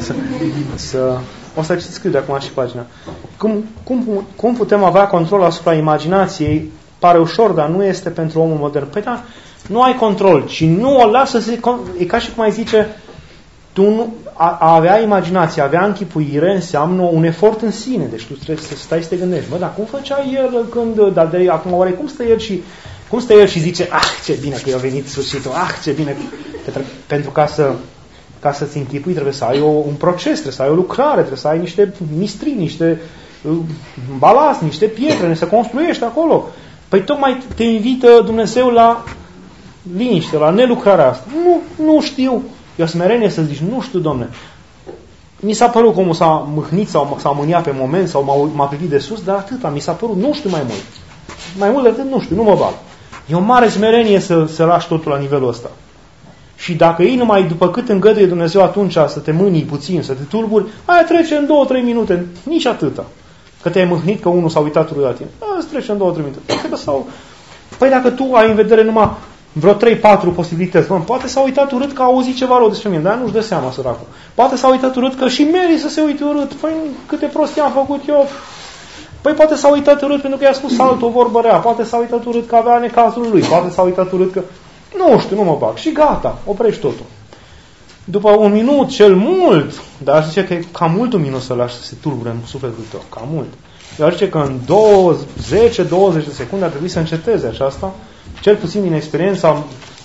O să scriu de acum și pagina. Cum putem avea control asupra imaginației? Pare ușor, dar nu este pentru omul modern. Păi da, nu ai control, ci nu o lasă să se... E ca și cum ai zice... A avea imaginație, a avea închipuire înseamnă un efort în sine. Deci tu trebuie să stai să te gândești. Dar cum făcea el când... Dar de acum oare cum stă el și zice ce bine că i-a venit sfârșitul, ce bine. Pentru ca să-ți închipui trebuie să ai un proces, trebuie să ai o lucrare, trebuie să ai niște mistrini, niște balast, niște pietre, să construiești acolo. Păi tocmai te invită Dumnezeu la liniște, la nelucrarea asta. Nu știu. E o smerenie să zici, nu știu, Domne. Mi s-a părut că omul s-a mâhnit sau s-a mâniat pe moment sau m-a privit de sus, dar atâta, mi s-a părut, nu știu mai mult. Mai mult de atât, nu știu, nu mă bag. E o mare smerenie să lași totul la nivelul ăsta. Și dacă ei numai după cât îngăduie Dumnezeu atunci să te mânii puțin, să te tulburi, aia trece în 2-3 minute, nici atâta. Că te-ai mâhnit că unul s-a uitat urât la tine. Îți trece în 2-3 minute. Păi dacă tu ai în vedere numai vreo 3-4 posibilități. Poate s-a uitat urât că a auzit ceva rău despre mine, dar nu-și dă seama, săracul. Poate s-a uitat urât că și meri să se uite urât. Păi câte prostii am făcut eu. Păi poate s-a uitat urât pentru că i-a spus altul o vorbă rea. Poate s-a uitat urât că avea necazul lui. Poate s-a uitat urât că... Nu știu, nu mă bag. Și gata, oprești totul. După un minut, cel mult, dar aș zice că e cam mult un minut să lași să se tulbure în sufletul tău. Cam mult. Eu aș zice că în 10-20 de secunde ar trebui să înceteze aceasta. Cel puțin din experiența,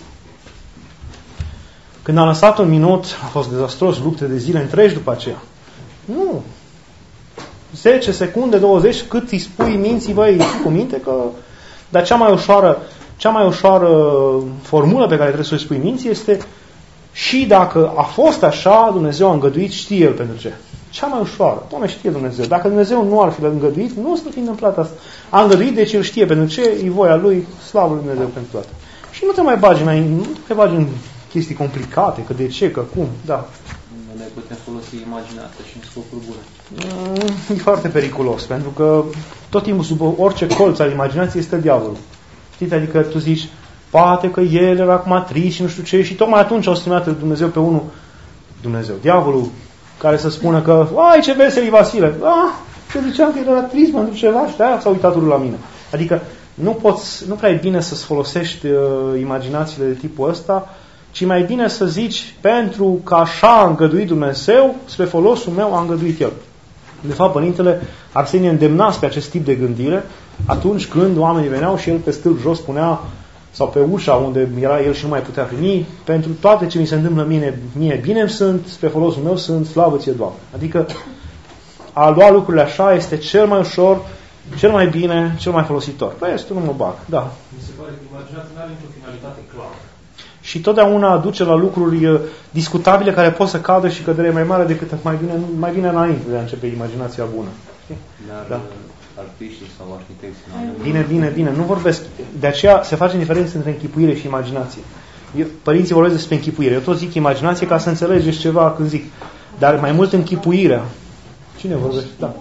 când am lăsat un minut, a fost dezastros, lupte de zile întregi după aceea. Nu. 10 secunde, 20, cât îi spui minții, băi, ții cu minte că... Dar cea mai ușoară formulă pe care trebuie să o spui minții este și dacă a fost așa, Dumnezeu a îngăduit, știe El pentru ce. Cea mai ușoară. Doamne, știe Dumnezeu. Dacă Dumnezeu nu ar fi îngăduit, nu s-ar fi întâmplat asta. A îngăduit, deci El știe pentru ce, e voia Lui, slavă Lui Dumnezeu pentru toate. Și nu te mai bagi în chestii complicate, că de ce, că cum, da. Nu ne putem folosi imaginația și în scopuri bune. E foarte periculos, pentru că tot timpul sub orice colț al imaginației este diavolul. Știți? Adică tu zici, poate că el era acum trist și nu știu ce, și tocmai atunci au stimat Dumnezeu pe unul, Diavolul, care să spună că, ai, ce vesel e Vasile, ce ziceam că era trist, mă ceva și aia s-a uitat la mine. Adică nu prea e bine să-ți folosești imaginațiile de tipul ăsta, ci mai bine să zici, pentru că așa a îngăduit Dumnezeu, spre folosul meu a îngăduit El. De fapt, Părintele Arsenie îndemna spre acest tip de gândire atunci când oamenii veneau și el pe stâlp jos spunea, sau pe ușa unde era el și nu mai putea veni, pentru toate ce mi se întâmplă mie bine sunt, spre folosul meu sunt, slavă ție, Doamne. Adică a lua lucrurile așa este cel mai ușor, cel mai bine, cel mai folositor. Restul nu mă bag. Da. Mi se pare că imaginația nu are nicio finalitate clară. Și totdeauna aduce la lucruri discutabile care pot să cadă și cădere mai mare decât mai bine înainte de a începe imaginația bună. Dar artiștii sau arhitecții... Bine. Nu vorbesc. De aceea se face diferență între închipuire și imaginație. Părinții vorbesc despre închipuire. Eu tot zic imaginație ca să înțelegeți ceva când zic. Dar mai mult închipuirea. Cine vorbește? Da.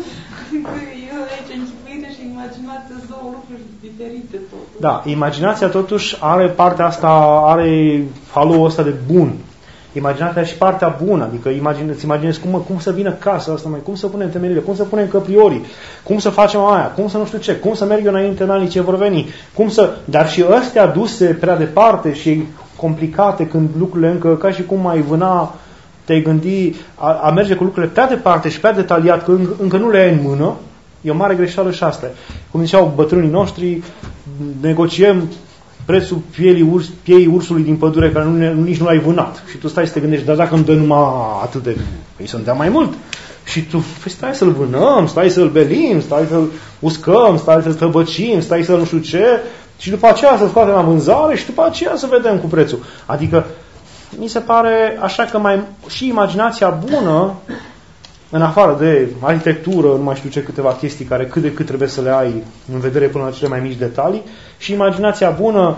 Eu aici închipuire și imaginație sunt două lucruri diferite totuși. Da, imaginația totuși are partea asta, are haloul ăsta de bun. Imaginația și partea bună, adică îți imaginezi cum să vină casa asta, cum să punem temelile, cum să punem căpriorii, cum să facem aia, cum să nu știu ce, cum să merg eu înainte în anii ce vor veni, dar și ăstea duse prea departe și complicate când lucrurile încă, ca și cum mai vâna, te-ai gândi a merge cu lucrurile prea departe și prea detaliat, că încă nu le ai în mână, e o mare greșeală și asta. Cum ziceau bătrânii noștri, negociem prețul piei ursului din pădure, care nici nu l-ai vânat. Și tu stai să te gândești, dar dacă îmi dă numai atât de... Păi să-mi dea mai mult. Și tu stai să-l vânăm, stai să-l belim, stai să-l uscăm, stai să-l tăbăcim, stai să nu știu ce, și după aceea să-l scoatem la vânzare și după aceea să vedem cu prețul. Adică, mi se pare așa că și imaginația bună, în afară de arhitectură, nu mai știu ce, câteva chestii care cât de cât trebuie să le ai în vedere până la cele mai mici detalii, și imaginația bună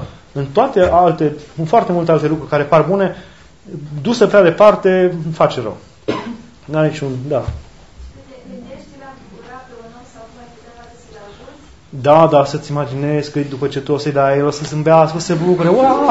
în foarte multe alte lucruri care par bune, dusă prea departe, face rău. N-are niciun, da. Da, să-ți imaginezi că după ce tu o să-i dai, el o să zâmbească, o să se bucure,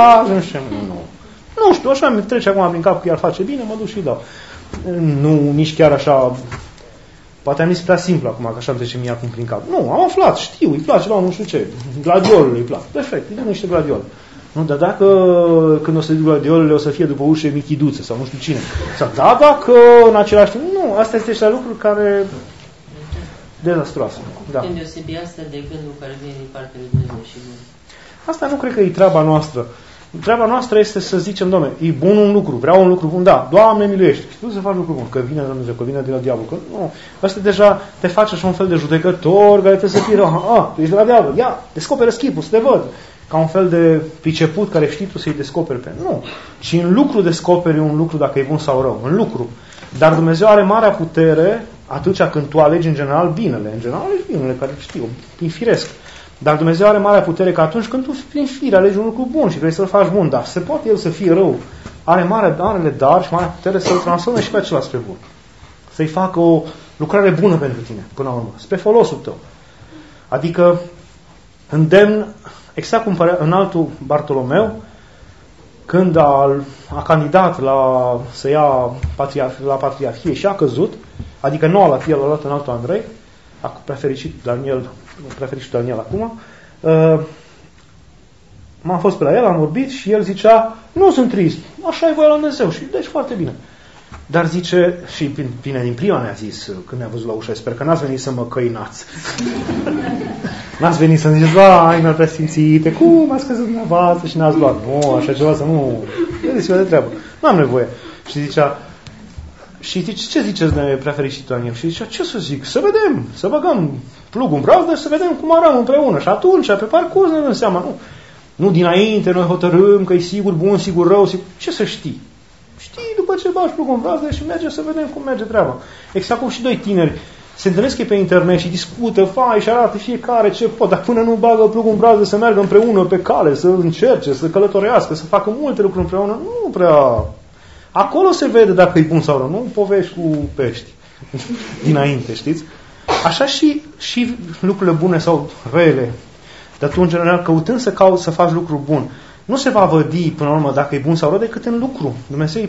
nu știu, așa mi trece acum prin cap că el face bine, mă duc și dau. Nu, nici chiar așa. Poate am zis prea simplu acum, că așa îmi trece mie acum prin cap. Nu, am aflat, știu, îi place la nu știu ce. Gladiolul îi place. Perfect, îi dă niște gladiole. Nu, dar dacă când o să duc gladiolele o să fie după ușe Michiduțe sau nu știu cine. Sau dacă în același timp. Nu, astea este niște lucruri care dezastroase. Da. Când deosebi asta de gândul care vine din partea lui Dumnezeu și bun. Asta nu cred că e treaba noastră. Treaba noastră este să zicem, Doamne, e bun un lucru, vreau un lucru bun, da, Doamne miluiește. Și tu să faci lucru bun, că vine de la Dumnezeu, că vine de la diavol, că nu. Asta deja te face așa un fel de judecător care trebuie să fii rău. Tu ești de la diavol, ia, descoperă schipul, să te văd. Ca un fel de priceput care știi tu să-i descoperi pe. Nu. Și în lucru descoperi un lucru dacă e bun sau rău. În lucru. Dar Dumnezeu are marea putere atunci când tu alegi în general binele. În general alegi binele, care știu, e firesc. Dar Dumnezeu are marea putere că atunci când tu prin fire alegi un lucru bun și vrei să-l faci bun, dar se poate el să fie rău, are marele dar și marea putere să-l transforme și pe acela spre bun. Să-i facă o lucrare bună pentru tine, până la urmă, spre folosul tău. Adică îndemn, exact cum în altul Bartolomeu, când a candidat să ia la patriarhie și a căzut, adică nu a luat el, a luat în altul Andrei, a preferit Daniel acum, m-am fost pe la el, am vorbit și el zicea, nu sunt trist, așa e voia la Dumnezeu și deci foarte bine. Dar zice, și bine, din prima ne-a zis, când ne-a văzut la ușă, sper că n-ați venit să mă căinați. N-ați venit să-mi ziceți, vai, mi-ar presimțite, cum ați căzut dumneavoastră și n-ați luat. Nu, așa ceva să nu... Vedeți-vă de treabă. N-am nevoie. Și zicea, și zice, ce ziceți de prefericit Daniel? Și zicea, ce să zic? Să vedem, să băgăm plugul în brazdă și să vedem cum arăm împreună. Și atunci, pe parcurs, ne dăm seama. Nu dinainte noi hotărâm că e sigur bun, sigur rău, sigur... Ce să știi? Știi după ce bagi plugul în brazdă și merge să vedem cum merge treaba. Exact cum și doi tineri se întâlnesc pe internet și discută, și arată fiecare ce pot, dar până nu bagă plugul în brazdă să meargă împreună pe cale, să încerce, să călătorească, să facă multe lucruri împreună, nu prea... Acolo se vede dacă e bun sau rău, nu povești cu pești dinainte, știți? Așa și lucrurile bune sau rele. Dar tu, în general, căutând să cauți să faci lucru bun, nu se va vădi, până la urmă, dacă e bun sau rău, decât în lucru. Dumnezeu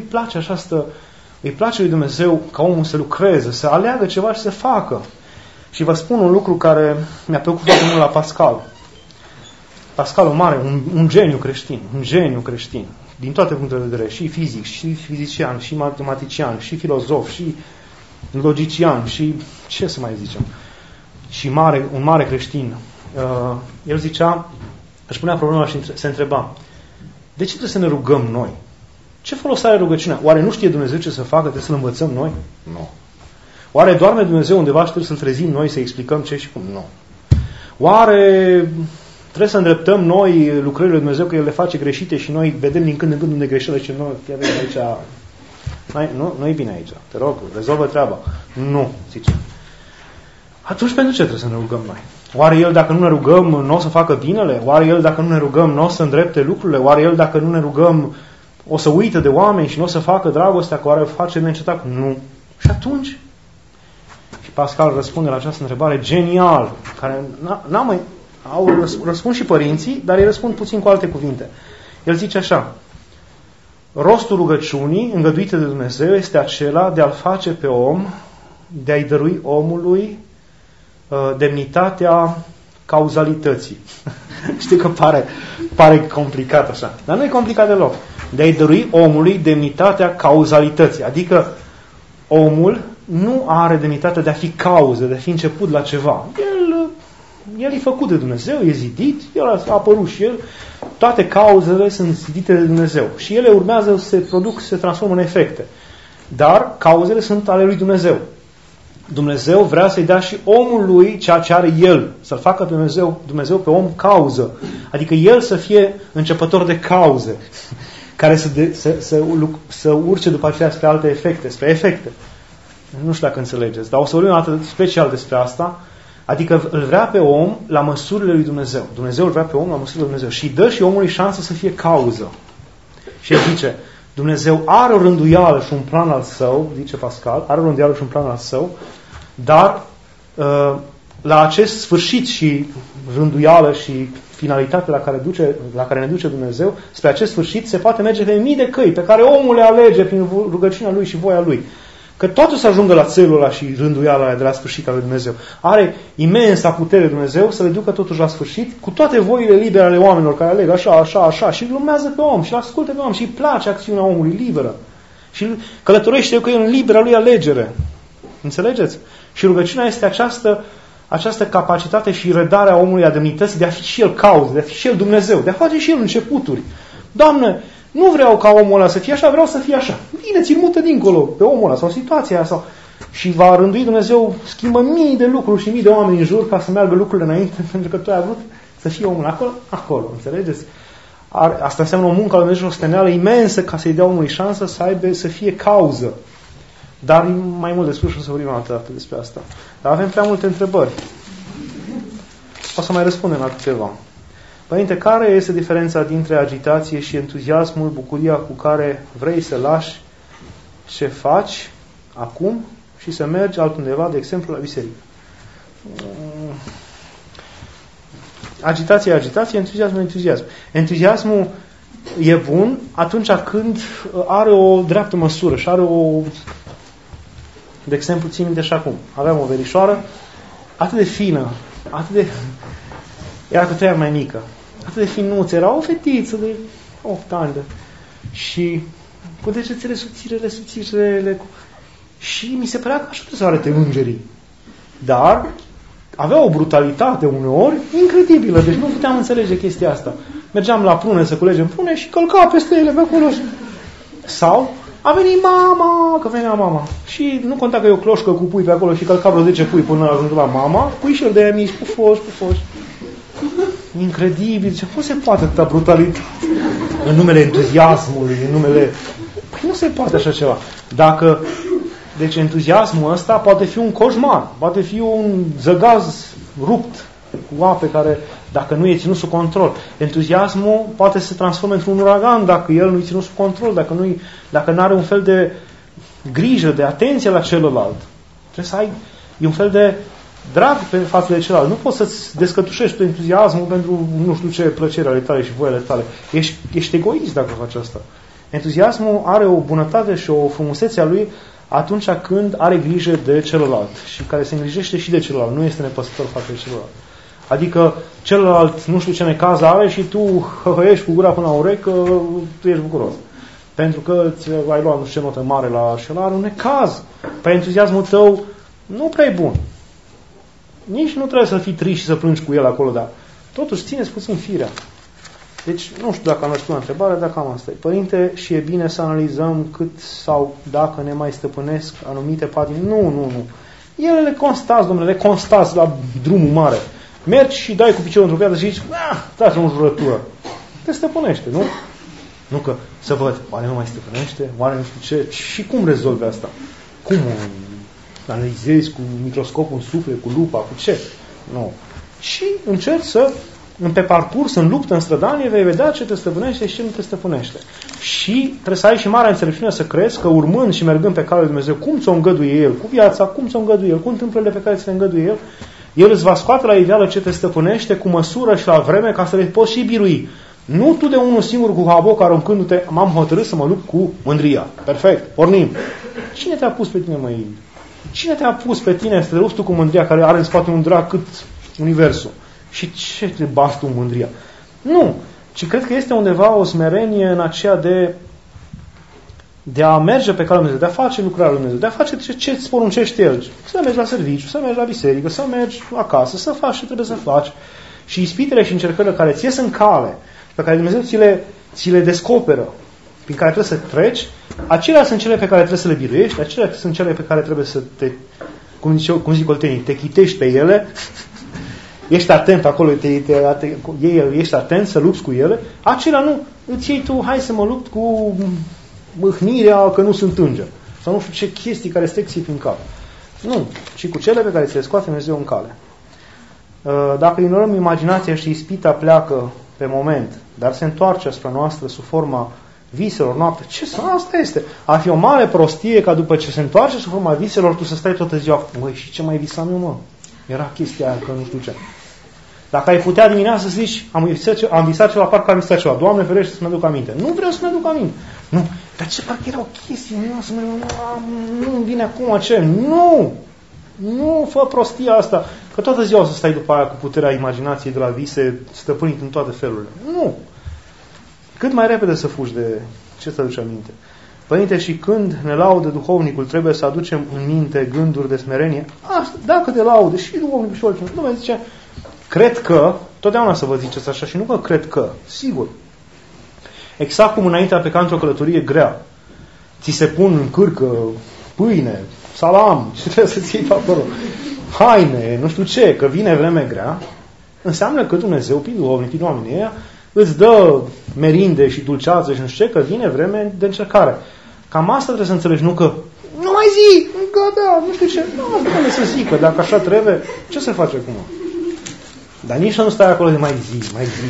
îi place lui Dumnezeu ca omul să lucreze, să aleagă ceva și să facă. Și vă spun un lucru care mi-a plăcut foarte mult la Pascal. Pascal, un geniu creștin, din toate punctele de vedere, și fizic, și fizician, și matematician, și filozof, și logician, și ce să mai zicem, și un mare creștin. El zicea, își punea problema și se întreba, de ce trebuie să ne rugăm noi? Ce folos are rugăciunea? Oare nu știe Dumnezeu ce să facă, trebuie să-L învățăm noi? Nu. Oare doarme Dumnezeu undeva și trebuie să-L trezim noi, să explicăm ce și cum? Nu. Oare trebuie să îndreptăm noi lucrările lui Dumnezeu, că El le face greșite și noi vedem din când în când unde greșește și noi chiar aici, nu e bine aici, te rog, rezolvă treaba. Nu, zice. Atunci pentru ce trebuie să ne rugăm noi? Oare El, dacă nu ne rugăm, nu o să facă binele? Oare El, dacă nu ne rugăm, nu o să îndrepte lucrurile? Oare El, dacă nu ne rugăm, o să uită de oameni și nu o să facă dragostea cu care o face neîncetat? Nu. Și atunci? Și Pascal răspunde la această întrebare genial, care au răspuns și părinții, dar îi răspund puțin cu alte cuvinte. El zice așa: rostul rugăciunii îngăduite de Dumnezeu este acela de a-l face pe om, de a-i dărui omului demnitatea cauzalității. Știu că pare complicat așa, dar nu e complicat deloc. De a-i dărui omului demnitatea cauzalității, adică omul nu are demnitatea de a fi cauză, de a fi început la ceva. El e făcut de Dumnezeu, e zidit, el a apărut și el. Toate cauzele sunt zidite de Dumnezeu și ele urmează să se produc, să se transformă în efecte. Dar cauzele sunt ale lui Dumnezeu. Dumnezeu vrea să-i dea și omului ceea ce are el, să-l facă Dumnezeu pe om cauză. Adică el să fie începător de cauze, care să urce după aceea spre alte efecte, spre efecte. Nu știu dacă înțelegeți, dar o să vorbim o dată special despre asta. Adică îl vrea pe om la măsurile lui Dumnezeu. Dumnezeu îl vrea pe om la măsurile lui Dumnezeu și dă și omului șansă să fie cauză. Și el zice, Dumnezeu are o rânduială și un plan al său, zice Pascal, are o rânduială și un plan al său, dar la acest sfârșit și rânduială și finalitate la care ne duce Dumnezeu, spre acest sfârșit se poate merge pe mii de căi pe care omul le alege prin rugăciunea lui și voia lui. Că totul să ajungă la țelul ăla și rânduiala aia de la sfârșit al lui Dumnezeu. Are imensa putere Dumnezeu să le ducă totuși la sfârșit cu toate voile libere ale oamenilor care aleg așa și lumează pe om și îl ascultă pe om și îi place acțiunea omului liberă. Și călătorește cu el în libera lui alegere. Înțelegeți? Și rugăciunea este această capacitate și redarea omului a demnității de a fi și el cauză, de a fi și el Dumnezeu, de a face și el începuturi. Doamne, nu vreau ca omul ăla să fie așa, vreau să fie așa. Bine, ți-l mută dincolo pe omul ăla sau situația aia. Și va rândui Dumnezeu, schimbă mii de lucruri și mii de oameni în jur ca să meargă lucrurile înainte, pentru că tu ai vrut să fie omul acolo. Înțelegeți? Asta înseamnă o muncă la Dumnezeu, o steneală imensă ca să-i dea omului șansă să fie cauză. Dar mai mult despre și o să vorbim o dată despre asta. Dar avem prea multe întrebări. O să mai răspundem la câteva. Părinte, care este diferența dintre agitație și entuziasmul, bucuria cu care vrei să lași ce faci acum și să mergi altundeva, de exemplu, la biserică? Agitație, entuziasm. Entuziasmul e bun atunci când are o dreaptă măsură și are de exemplu, țin minte așa cum. Aveam o verișoară atât de fină, era cu 3 ani mai mică. Atât de finuță, era o fetiță de 8 ani. Și cu degetele subțirele. Și mi se părea că așa trebuie să arate îngerii. Dar avea o brutalitate uneori incredibilă. Deci nu puteam înțelege chestia asta. Mergeam la prune să culegem prune și călca peste ele pe acolo. Sau a venit mama, că venea mama. Și nu conta că e o cloșcă cu pui pe acolo și călca vreo 10 pui până ajung la mama. Puișori de aia mici, pufoși. Incredibil. Ce cum se poate atâta brutalitate? În numele entuziasmului, în numele... Păi nu se poate așa ceva. Deci entuziasmul ăsta poate fi un coșmar, poate fi un zăgaz rupt cu ape care, dacă nu e ținut sub control. Entuziasmul poate să se transforme într-un uragan dacă el nu e ținut sub control, dacă nu are un fel de grijă, de atenție la celălalt. Trebuie să ai un fel drag față de celălalt. Nu poți să-ți descătușești tu entuziasmul pentru nu știu ce plăcere ale tale și voile tale. Ești egoist dacă faci asta. Entuziasmul are o bunătate și o frumusețe a lui atunci când are grijă de celălalt și care se îngrijește și de celălalt. Nu este nepăsător față de celălalt. Adică celălalt nu știu ce necaz are și tu hăhăiești cu gura până la urechi că tu ești bucuros. Pentru că ai luat nu știu ce notă mare la șelar, un necaz. Păi entuziasmul tău nu prea e bun. Nici nu trebuie să fii trist și să plângi cu el acolo, dar totuși țineți puțin firea. Deci, nu știu dacă am răspuns la întrebare, dacă am asta. Părinte, și e bine să analizăm cât sau dacă ne mai stăpânesc anumite patimi. Nu. Ele le constați, domnule, le constați la drumul mare. Mergi și dai cu piciorul într-o piatră și zici, dați o jurătură. Te stăpânește, nu? Nu că să văd, oare nu mai stăpânește? Oare nu știu ce? Și cum rezolvi asta? Cum analizezi cu microscopul în suflet, cu lupa, cu ce? Nu. Și încerci să, pe parcurs, în luptă, în strădanie, vei vedea ce te stăpânește și ce nu te stăpânește. Și trebuie să ai și marea înțelepciune să crezi că urmând și mergând pe calea lui Dumnezeu, cum ți-o îngăduie El, cu viața, cum ți-o îngăduie El, cu întâmplările pe care ți le îngăduie El, El îți va scoate la iveală ce te stăpânește cu măsură și la vreme ca să le poți și birui. Nu tu de unul singur cu haboc aruncându-te, m-am hotărât să mă lupt cu mândria. Perfect, pornim. Cine te-a pus pe tine, măi? Cine te-a pus pe tine să te lupți tu cu mândria care are în spate un drag cât universul? Și ce te bați tu mândria? Nu, ci cred că este undeva o smerenie în aceea de a merge pe calea lui Dumnezeu, de a face lucrarea lui Dumnezeu, de a face ce îți poruncește El. Să mergi la serviciu, să mergi la biserică, să mergi acasă, să faci ce trebuie să faci. Și ispitele și încercările care ți ies în cale, pe care Dumnezeu ți le descoperă, prin care trebuie să treci, acelea sunt cele pe care trebuie să le biruiești, acelea sunt cele pe care trebuie să te, cum zic oltenii, te chitești pe ele, ești atent acolo, ești atent să lupți cu ele, acelea nu, îți iei tu, hai să mă lupt cu mâhnirea că nu sunt înger, sau nu știu ce chestii care stă prin cap. Nu, ci cu cele pe care ți le scoate Dumnezeu în cale. Dacă ignorăm imaginația și ispita pleacă pe moment, dar se întoarce asupra noastră sub forma viselor noapte, ce asta este? Ar fi o mare prostie ca după ce se întoarce sub forma viselor, tu să stai toată ziua, măi, și ce mai visam eu, mă? Era chestia aia, că nu știu ce. Dacă ai putea dimineața să zici, am visat ceva, parcă am visat ceva, Doamne ferește să-mi aduc aminte. Nu vreau să-mi aduc aminte. Nu, dar ce parcă era o chestie, nu-mi vine acum ce. Nu fă prostia asta, că toată ziua o să stai după aia cu puterea imaginației de la vise, stăpânit în toate felurile. Nu. Cât mai repede să fugi de ce să aduci aminte. Părinte, și când ne laudă duhovnicul, trebuie să aducem în minte gânduri de smerenie. Asta, dacă te laude și duhovnicul și oricine, nu mai zice, cred că, totdeauna să vă ziceți așa și nu că cred că, sigur. Exact cum înaintea pe ca într-o călătorie grea, ți se pun în cârcă pâine, salam, ce trebuie să-ți iei pe acolo, haine, nu știu ce, că vine vreme grea, înseamnă că Dumnezeu, prin duhovnic, prin oamenii ăia, îți dă merinde și dulceață și nu știu ce, că vine vreme de încercare. Cam asta trebuie să înțelegi, nu că nu mai zi, gata, nu știu ce, nu, trebuie să zic, că dacă așa trebuie, ce se face acum? Dar nici să nu stai acolo de mai zi.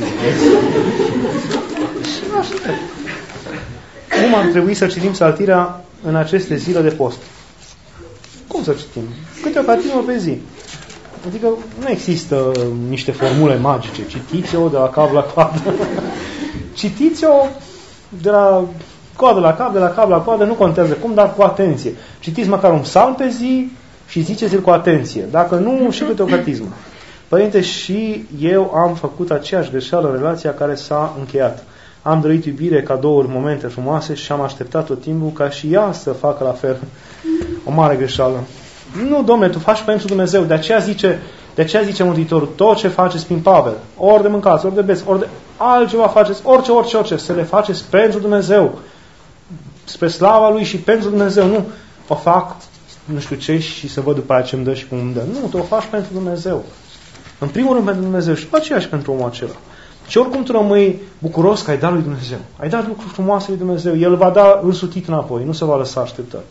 Și așa. Cum ar trebui să citim psaltirea în aceste zile de post? Cum să citim? Câte o catimă pe zi. Adică nu există niște formule magice. Citiți-o de la cap la coadă. Citiți-o de la coadă la cap, de la cap la coadă, nu contează cum, dar cu atenție. Citiți măcar un psalm pe zi și ziceți-l cu atenție. Dacă nu, și câte o catismă. Părinte, și eu am făcut aceeași greșeală în relația care s-a încheiat. Am dorit iubire, cadouri, momente frumoase și am așteptat tot timpul ca și ea să facă la fel. O mare greșeală. Nu, domnule, tu faci pentru Dumnezeu. De aceea zice Mântuitorul, tot ce faceți prin Pavel, ori de mâncați, ori de beți, ori de altceva faceți, orice, să le faceți pentru Dumnezeu. Spre slava Lui și pentru Dumnezeu. Nu o fac, nu știu ce, și să văd după aia ce îmi dă și cum îmi dă. Nu, tu o faci pentru Dumnezeu. În primul rând pentru Dumnezeu și după aceea și pentru omul acela. Și oricum tu rămâi bucuros că ai dat lui Dumnezeu. Ai dat lucruri frumoase lui Dumnezeu. El va da însutit înapoi. Nu se va lăsa așteptat.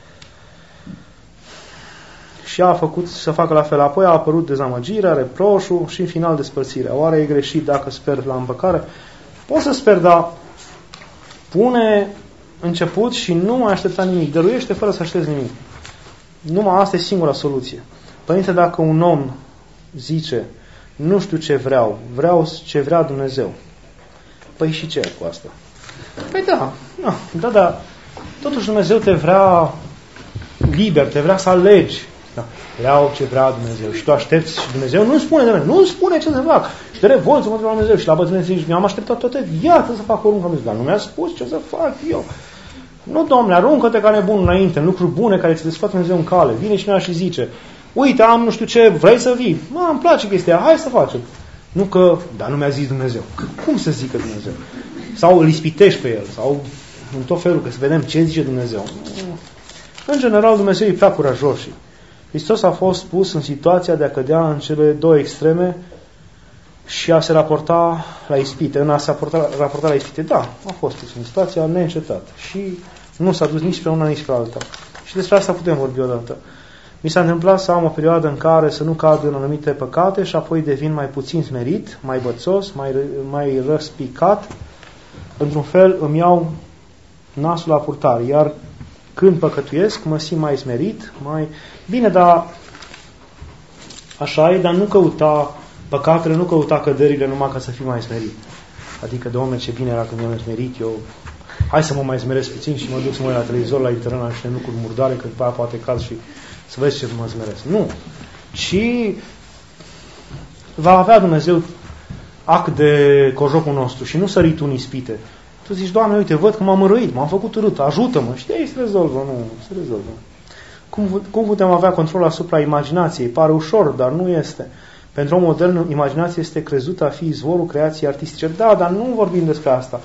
Și a făcut să facă la fel. Apoi a apărut dezamăgirea, reproșul și în final despărțirea. Oare e greșit dacă sper la împăcare? Poți să sper, dar pune început și nu mai aștepta nimic. Dăruiește fără să aștepți nimic. Numai asta e singura soluție. Părinte, dacă un om zice, nu știu ce vreau ce vrea Dumnezeu, păi și ce cu asta? Păi da, totuși Dumnezeu te vrea liber, te vrea să alegi. Da, vreau ce vrea Dumnezeu. Și tu aștepți și Dumnezeu nu spune de mine, nu spune ce să fac. Și te revolți să mă la Dumnezeu și la bătrâne zici, mi-am așteptat toată viața să fac oriunde, dar nu mi-a spus ce să fac eu. Nu, Domnule, aruncă-te ca nebun înainte, în lucruri bune care ți le scoate Dumnezeu în cale. Vine cineva și zice, uite, am nu știu ce, vrei să vii? Îmi place chestia, hai să facem. Nu că, dar nu mi-a zis Dumnezeu. Cum să zică Dumnezeu? Sau îl ispitești pe el, sau în tot felul, că să vedem ce zice Dumnezeu. În general, Dumnezeu e prea curajos și Hristos a fost pus în situația de a cădea în cele două extreme și a se raporta la ispite. În a se raporta la ispite, da, a fost pus în situația neîncetată și nu s-a dus nici spre una, nici spre alta. Și despre asta putem vorbi odată. Mi s-a întâmplat să am o perioadă în care să nu cad în anumite păcate și apoi devin mai puțin smerit, mai bățos, mai răspicat. Într-un fel îmi iau nasul la purtare, iar când păcătuiesc, mă simt mai smerit, mai bine, dar așa e, dar nu căuta păcatele, nu căuta căderile numai ca să fiu mai smerit. Adică, Doamne, ce bine era când mi-am smerit, eu hai să mă mai smeresc puțin și mă duc să mă uit la televizor, la internet, la niște lucruri murdare, că după aia poate caz și să vezi ce mă smeresc. Nu. Și va avea Dumnezeu act de cojocul nostru și nu sărit în ispite. Tu zici, Doamne, uite, văd că m-am mărăit, m-am făcut urât, ajută-mă. Și de aici se rezolvă, nu, se rezolvă. Cum putem avea control asupra imaginației? Pare ușor, dar nu este. Pentru om modern, imaginația este crezută a fi izvorul creației artistice. Da, dar nu vorbim despre asta.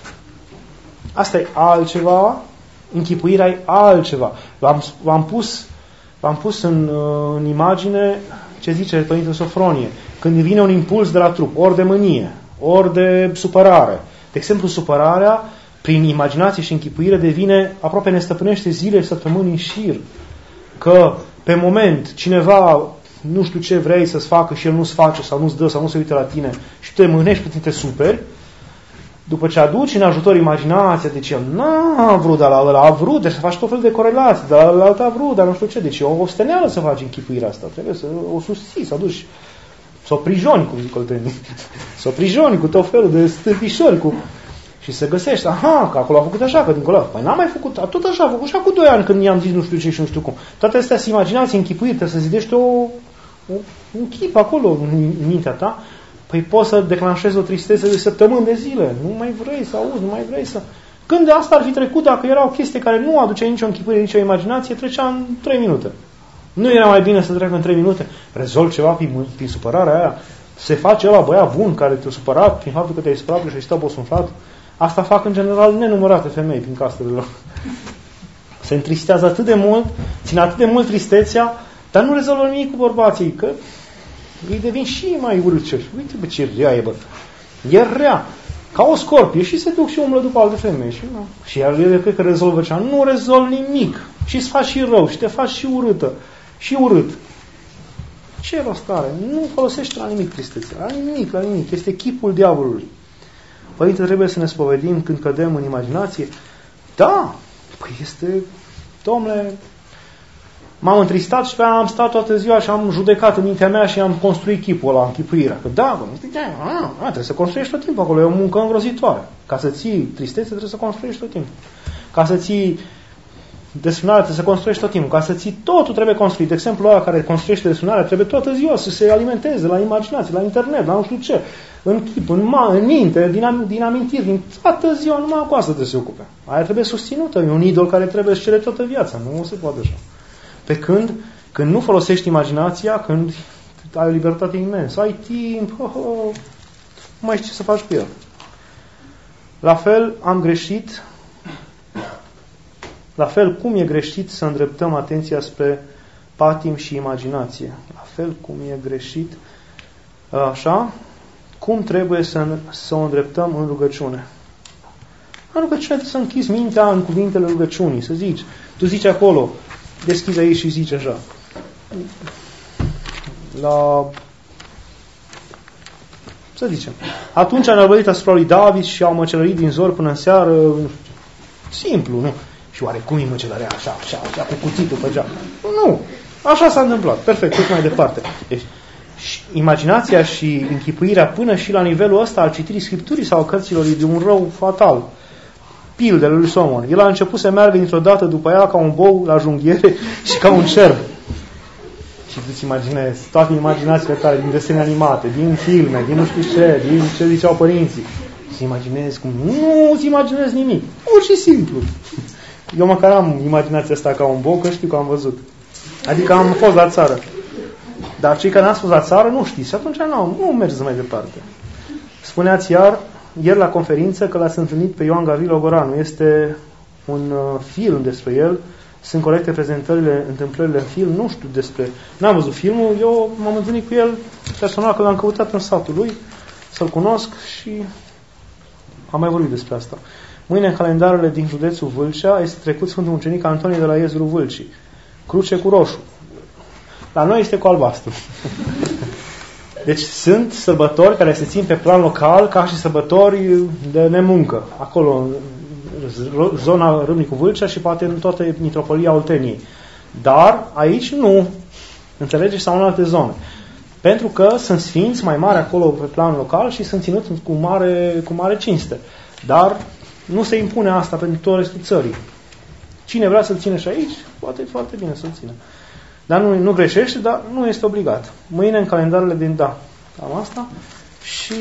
Asta e altceva, închipuirea e altceva. V-am pus în imagine ce zice Părintele Sofronie. Când vine un impuls de la trup, ori de mânie, ori de supărare. De exemplu, supărarea, prin imaginație și închipuire, devine, aproape ne stăpânește zile și săptămâni în șir. Că, pe moment, cineva, nu știu ce vrei să-ți facă și el nu-ți face, sau nu-ți dă, sau nu se uită la tine, și te mânești, puțin te superi, după ce aduci în ajutor imaginația, deci el n-a vrut, dar ăla a vrut, deci să faci tot fel de corelații, dar ăla a vrut, dar nu știu ce, deci e o osteneală să faci închipuirea asta, trebuie să o susții, să aduci, să o prijoni, cum zic oltenii, să o prijoni cu tot felul de stârpișori, și să găsești, aha, că acolo a făcut așa, că dincolo, păi n-am mai făcut, tot așa, a făcut și cu 2 ani când i-am zis nu știu ce și nu știu cum. Toate astea sunt imaginații, închipuiri, trebuie să zidești un chip acolo în mintea ta, păi poți să declanșezi o tristețe de săptămâni de zile, nu mai vrei să auzi, nu mai vrei să... Când de asta ar fi trecut, dacă era o chestie care nu aducea nicio închipuire, nicio imaginație, trecea în 3 minute. Nu era mai bine să treacă în 3 minute? Rezolvi ceva prin supărarea aia? Se face ăla băiat bun care te-a supărat prin faptul că te-ai supărat și ai stat bosunflat? Asta fac în general nenumărate femei prin casele lor. Se întristează atât de mult, țin atât de mult tristețea, dar nu rezolvă nimic cu bărbații, că ei devin și mai urâcioși. Uite, bă, ce rea e, bă. E rea. Ca o scorpie și se duc și umblă după alte femei. Și el cred că rezolvă cea. Nu rezolv nimic. Și îți faci și rău și te faci și urâtă. Și urât. Ce rost are? Nu folosește la nimic tristețea. La nimic. Este chipul diavolului. Părinte, trebuie să ne spovedim când cădem în imaginație? Da! Păi este... Dom'le, m-am întristat și am stat toată ziua și am judecat în mintea mea și am construit chipul ăla, închipuirea. Că da, trebuie să construiești tot timpul acolo. E o muncă îngrozitoare. Ca să ții tristețe trebuie să construiești tot timpul. Ca să ții desfrânare trebuie să construiești tot timpul. Ca să ții totul trebuie construit. De exemplu, ăla care construiește desfrânare trebuie toată ziua să se alimenteze la imaginație, la internet, la nu știu ce. În chip, în minte, din amintiri, din toată ziua, numai cu asta trebuie să se ocupe. Aia trebuie susținută. E un idol care trebuie să cere toată viața. Nu se poate așa. Pe când nu folosești imaginația, când ai o libertate imensă, ai timp, nu mai știi ce să faci cu el. La fel am greșit, la fel cum e greșit să îndreptăm atenția spre patim și imaginație. La fel cum e greșit, așa, cum trebuie să o îndreptăm în rugăciune. În rugăciune trebuie să închizi mintea în cuvintele rugăciunii, să zici. Tu zici acolo, deschizi aici și zici așa. Să zicem. Atunci a năvălit asupra lui David și au măcelărit din zor până în seară. Simplu, nu? Și oare cum e măcelărea așa, cu cuțitul pe geam? Nu. Așa s-a întâmplat. Perfect, tot mai departe. Deci, imaginația și închipuirea până și la nivelul ăsta al citirii Scripturii sau cărților e de un rău fatal. Pildele lui Solomon. El a început să meargă dintr-o dată după ea ca un bou la junghiere și ca un cerb. Și îți imaginezi toate imaginațiile tale din desene animate, din filme, din nu știu din ce ziceau părinții. Îți imaginezi cum? Nu îți imaginezi nimic. Pur și simplu. Eu măcar am imaginația asta ca un bou, că știu că am văzut. Adică am fost la țară. Dar cei care n-ați fost la țară nu știți. Și atunci nu mergeți mai departe. Spuneați ieri la conferință că l-ați întâlnit pe Ioan Gavril Ogoranu. Este un film despre el. Sunt corecte prezentările, întâmplările în film. Nu știu despre... N-am văzut filmul. Eu m-am întâlnit cu el personal, că l-am căutat în satul lui să-l cunosc și am mai vorbit despre asta. Mâine în calendarele din județul Vâlcea este trecut Sfântul Mucenic Antonie de la Iezerul Vâlcii. Cruce cu roșu. La noi este cu albastru. Deci sunt sărbători care se țin pe plan local ca și sărbători de nemuncă. Acolo, în zona Râmnicu Vâlcea și poate în toată mitropolia Olteniei. Dar aici nu. Înțelegeți? Sau în alte zone. Pentru că sunt sfinți mai mari acolo pe plan local și sunt ținuți cu mare cinste. Dar nu se impune asta pentru tot restul țării. Cine vrea să-l ține și aici, poate e foarte bine să-l țină. Dar nu greșește, dar nu este obligat. Mâine în calendarele din am asta și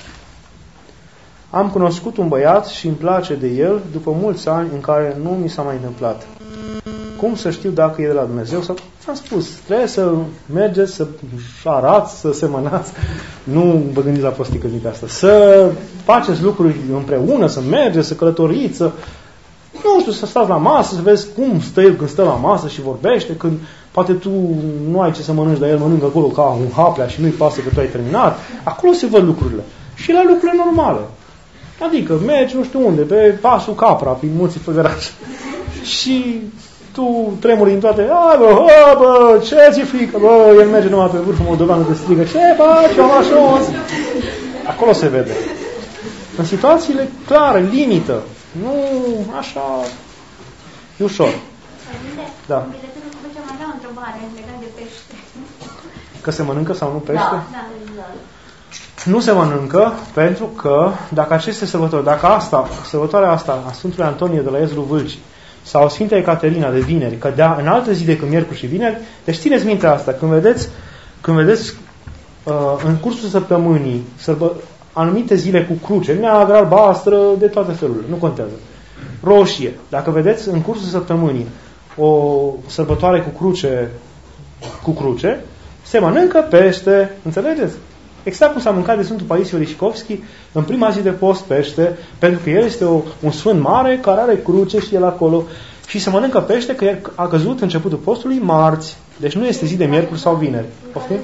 am cunoscut un băiat și îmi place de el după mulți ani în care nu mi s-a mai întâmplat. Cum să știu dacă e de la Dumnezeu? Sau, am spus, trebuie să mergeți, să arați, să semănați. Nu vă gândiți la prosticăzica asta. Să faceți lucruri împreună, să mergeți, să călătoriți, să... Nu știu, să stați la masă, să vezi cum stă el când stă la masă și vorbește, când poate tu nu ai ce să mănânci, dar el mănâncă acolo ca un haplea și nu-i pasă că tu ai terminat. Acolo se văd lucrurile. Și la lucrurile normale. Adică mergi nu știu unde, pe pasul Capra, prin Munții Făgăraș. Și tu tremuri din toate, bă, ce ți-e frică, bă, el merge numai pe vârful Moldovană de strigă, ce faci, am așa. Acolo se vede. În situațiile clare, limită, nu așa, e ușor. Da. Am o întrebare legat de pește. Că se mănâncă sau nu pește? Da. Nu se mănâncă pentru că dacă aceste sărbători, dacă sărbătoarea asta a Sfântului Antonie de la Iezerul Vâlcii sau Sfânta Ecaterina de vineri, cădea în alte zi decât miercuri și vineri, deci țineți minte asta, când vedeți în cursul săptămânii anumite zile cu cruce, neagră, albastră, de toate felurile, nu contează. Roșie. Dacă vedeți în cursul săptămânii o sărbătoare cu cruce, se mănâncă pește, înțelegeți? Exact cum s-a mâncat de Sfântul Paisie Orișcovski în prima zi de post pește, pentru că el este un sfânt mare care are cruce și el acolo. Și se mănâncă pește că el a căzut începutul postului marți. Deci nu este zi de miercuri sau vineri. Poftim?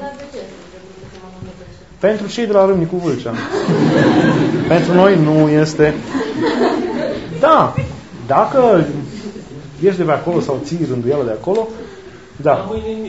Pentru cei de la Râmnicu Vâlcea. Pentru noi nu este. Da. Dacă ești de pe acolo sau ții rânduială de acolo, da.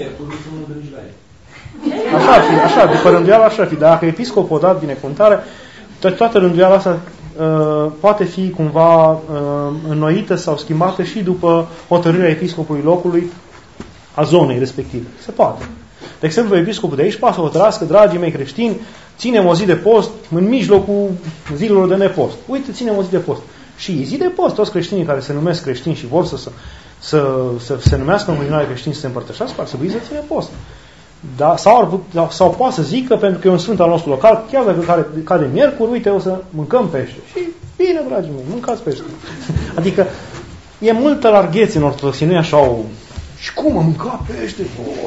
Așa, după rânduială așa fi. Dacă episcopul a dat binecuvântare, toată rânduiala asta poate fi cumva înnoită sau schimbată și după hotărârea episcopului locului a zonei respective. Se poate. De exemplu, episcopul de aici poate să hotărască, dragii mei creștini, ținem o zi de post în mijlocul zilelor de nepost. Uite, ținem o zi de post. Și zi de post, toți creștinii care se numesc creștini și vor să se numească în continuare creștini, să se împărtășească, ar trebui să ține post. Da, sau poate să zică, pentru că e un sfânt al nostru local, chiar dacă cade miercuri, uite, o să mâncăm pește. Și bine, dragii mei, mâncați pește. Adică e multă larghețe în ortodoxie, nu e așa o... Și cum am mâncat pește?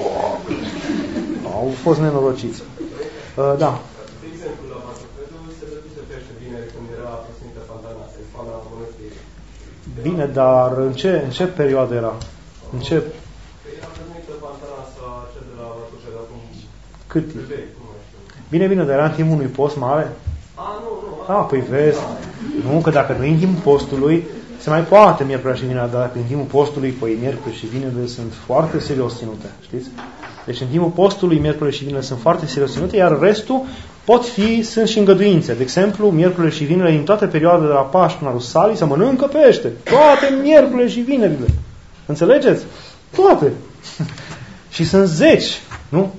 Au fost nenorociți. Da. De exemplu, la Vatrupedul se dăduse pește vineri când era Sfântă Fantanasa, icoana mănăstirii. Bine, dar în ce perioadă era? În ce... Era numită Fantanasa, cel de la Vatrupedul acum. Cât timp? Bine, dar era în timpul unui post mare? Nu. Păi vezi. Nu, că dacă nu e în timpul postului, se mai poate miercuri și vinerea, dar în timpul postului, păi miercuri și vinerea sunt foarte serios ținute, știți? Deci în timpul postului, miercuri și vinerea sunt foarte serios ținute, iar restul sunt și îngăduințe. De exemplu, miercuri și vinerea din toată perioada de la Paști până la Rusalii se mănâncă pește. Toate miercurile și vinerile. Înțelegeți? Toate. Și sunt 10, nu?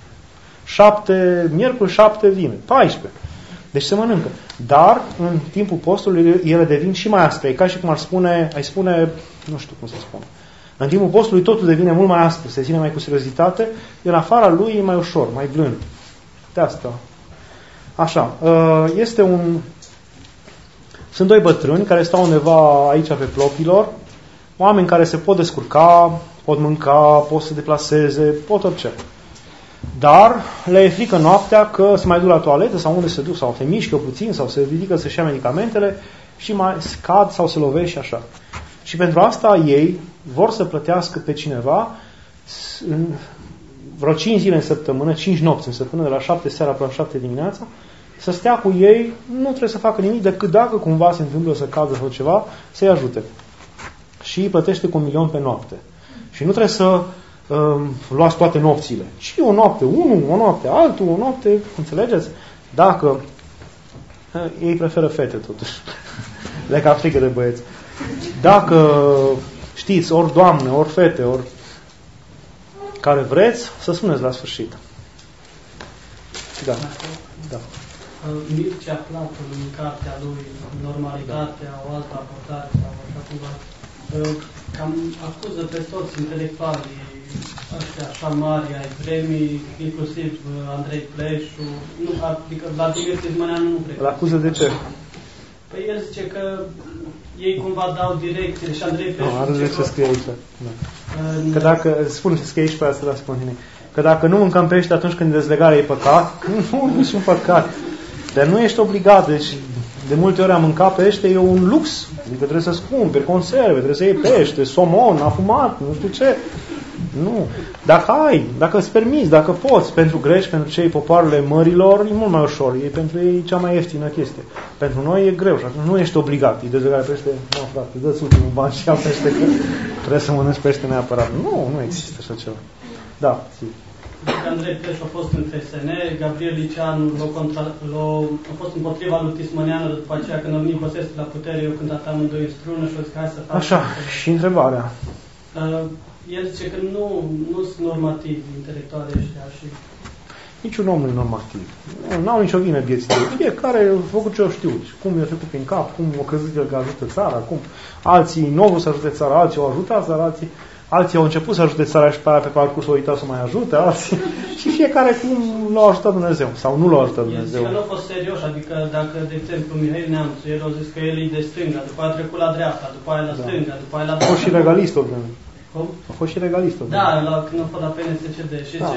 7 miercuri, 7 vineri, 14. Deci se mănâncă. Dar în timpul postului ele devin și mai aspre. E ca și cum ai spune, nu știu cum să spun. În timpul postului totul devine mult mai aspru, se ține mai cu seriozitate, în afara lui e mai ușor, mai blând. De asta. Așa. Sunt 2 bătrâni care stau undeva aici pe Plopilor, oameni care se pot descurca, pot mânca, pot să se deplaseze, pot orice. Dar le e frică noaptea că se mai duc la toaletă sau unde se duc, sau se mișcă puțin, sau se ridică să-și ia medicamentele și mai scad sau se lovesc și așa. Și pentru asta ei vor să plătească pe cineva în vreo 5 zile în săptămână, 5 nopți în săptămână, de la 7 seara până la 7 dimineața, să stea cu ei, nu trebuie să facă nimic decât dacă cumva se întâmplă să cadă sau ceva, să-i ajute. Și îi plătește cu 1.000.000 pe noapte. Și nu trebuie să luați toate nopțile. Și o noapte unul, o noapte altul, o noapte, înțelegeți? Dacă ei preferă fete totuși. Le ca frică de băieți. Dacă știți, ori doamne, ori fete, ori care vreți, să spuneți la sfârșit. Da. Da. Mircea Platon, în cartea lui Normalitatea, o altă abordare sau așa cumva, cam acuză pe toți intelectualii ăștia așa mari ai vremii, inclusiv Andrei Pleșu, nu, adică Vladimir Tismaneanu nu cred. Îl acuză de ce? Păi el zice că ei cumva dau direcție și Andrei Pleșu... Nu, are ce scrie aici. Da. Că dacă, spun ce scrie aici pe asta, la spune tine. Că dacă nu mâncăm pește atunci când dezlegarea e păcat, nu e un păcat. Dar nu ești obligat, deci de multe ori a mânca pește e un lux. Adică trebuie să-ți cumperi conserve, trebuie să iei pește, somon, afumat, nu știu ce. Nu. Dacă îți permiți, dacă poți, pentru greci, pentru cei popoarele mărilor, e mult mai ușor. E pentru ei cea mai ieftină chestie. Pentru noi e greu și atunci nu ești obligat. E dezlegare pește, nu, frate, dă-ți ultimul bani și ia pește, că trebuie să mănânci pește neapărat. Nu există așa ceva. Da, zi. Andrei Pleșu a fost în FSN, Gabriel Liceanu a fost împotriva lui Tismaneanu, după aceea când Almin Băsescu la putere, eu cântat amândoi în strună și o zic, hai să facem. Așa, și întrebarea. El zice că nu sunt normativi intelectuali ăștia și... Niciun om nu e normativ. N-au nicio vină vieții. Fiecare a făcut ce o știu. Cum i-a trecut prin cap, cum o crezut el că ajută țara, cum alții nu au să ajute țara, alții au ajutat țara, alții au început să ajute țara și pe parcurs au uitat să mai ajute, alții... Și fiecare cum l-a ajutat Dumnezeu sau nu l-a ajutat Dumnezeu. El nu a fost serios, adică dacă, de exemplu, Mihail Neamțu, el a zis că el e de stânga, după aia a trecut la dreapta, după aia la stânga, după aia la dreapta. A fost și regalist, obținut. Cum? A fost și regalist, obținut. Da, când a fost la PNSCD. Și da. ce...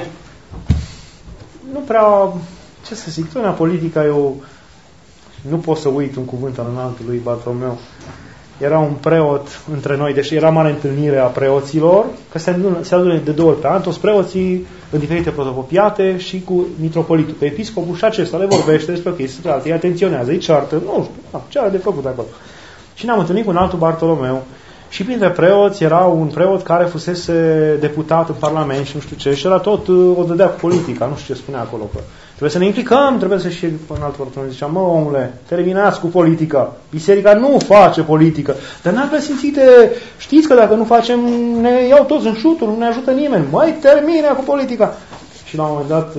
Nu prea, ce să zic, tuna politica eu nu pot să uit un cuvânt al înaltului Bartolomeu. Era un preot între noi, deși era mare întâlnire a preoților, că se adună de 2 ori pe an, toți preoții în diferite protocopiate și cu mitropolitul. Pe episcopul și acesta le vorbește despre chestii, îi atenționează, îi ceartă, nu știu, ce are de făcut acolo. Și ne-am întâlnit cu un altul Bartolomeu și printre preoți era un preot care fusese deputat în Parlament și nu știu ce, și era tot, o dădea cu politica, nu știu ce spunea acolo, că trebuie să ne implicăm, trebuie să și în altul Bartolomeu zicea, mă, omule, terminați cu politica, biserica nu face politică, dar n-ar prea simțite, știți că dacă nu facem, ne iau toți în șuturi, nu ne ajută nimeni, mai termină cu politica. Și la un moment dat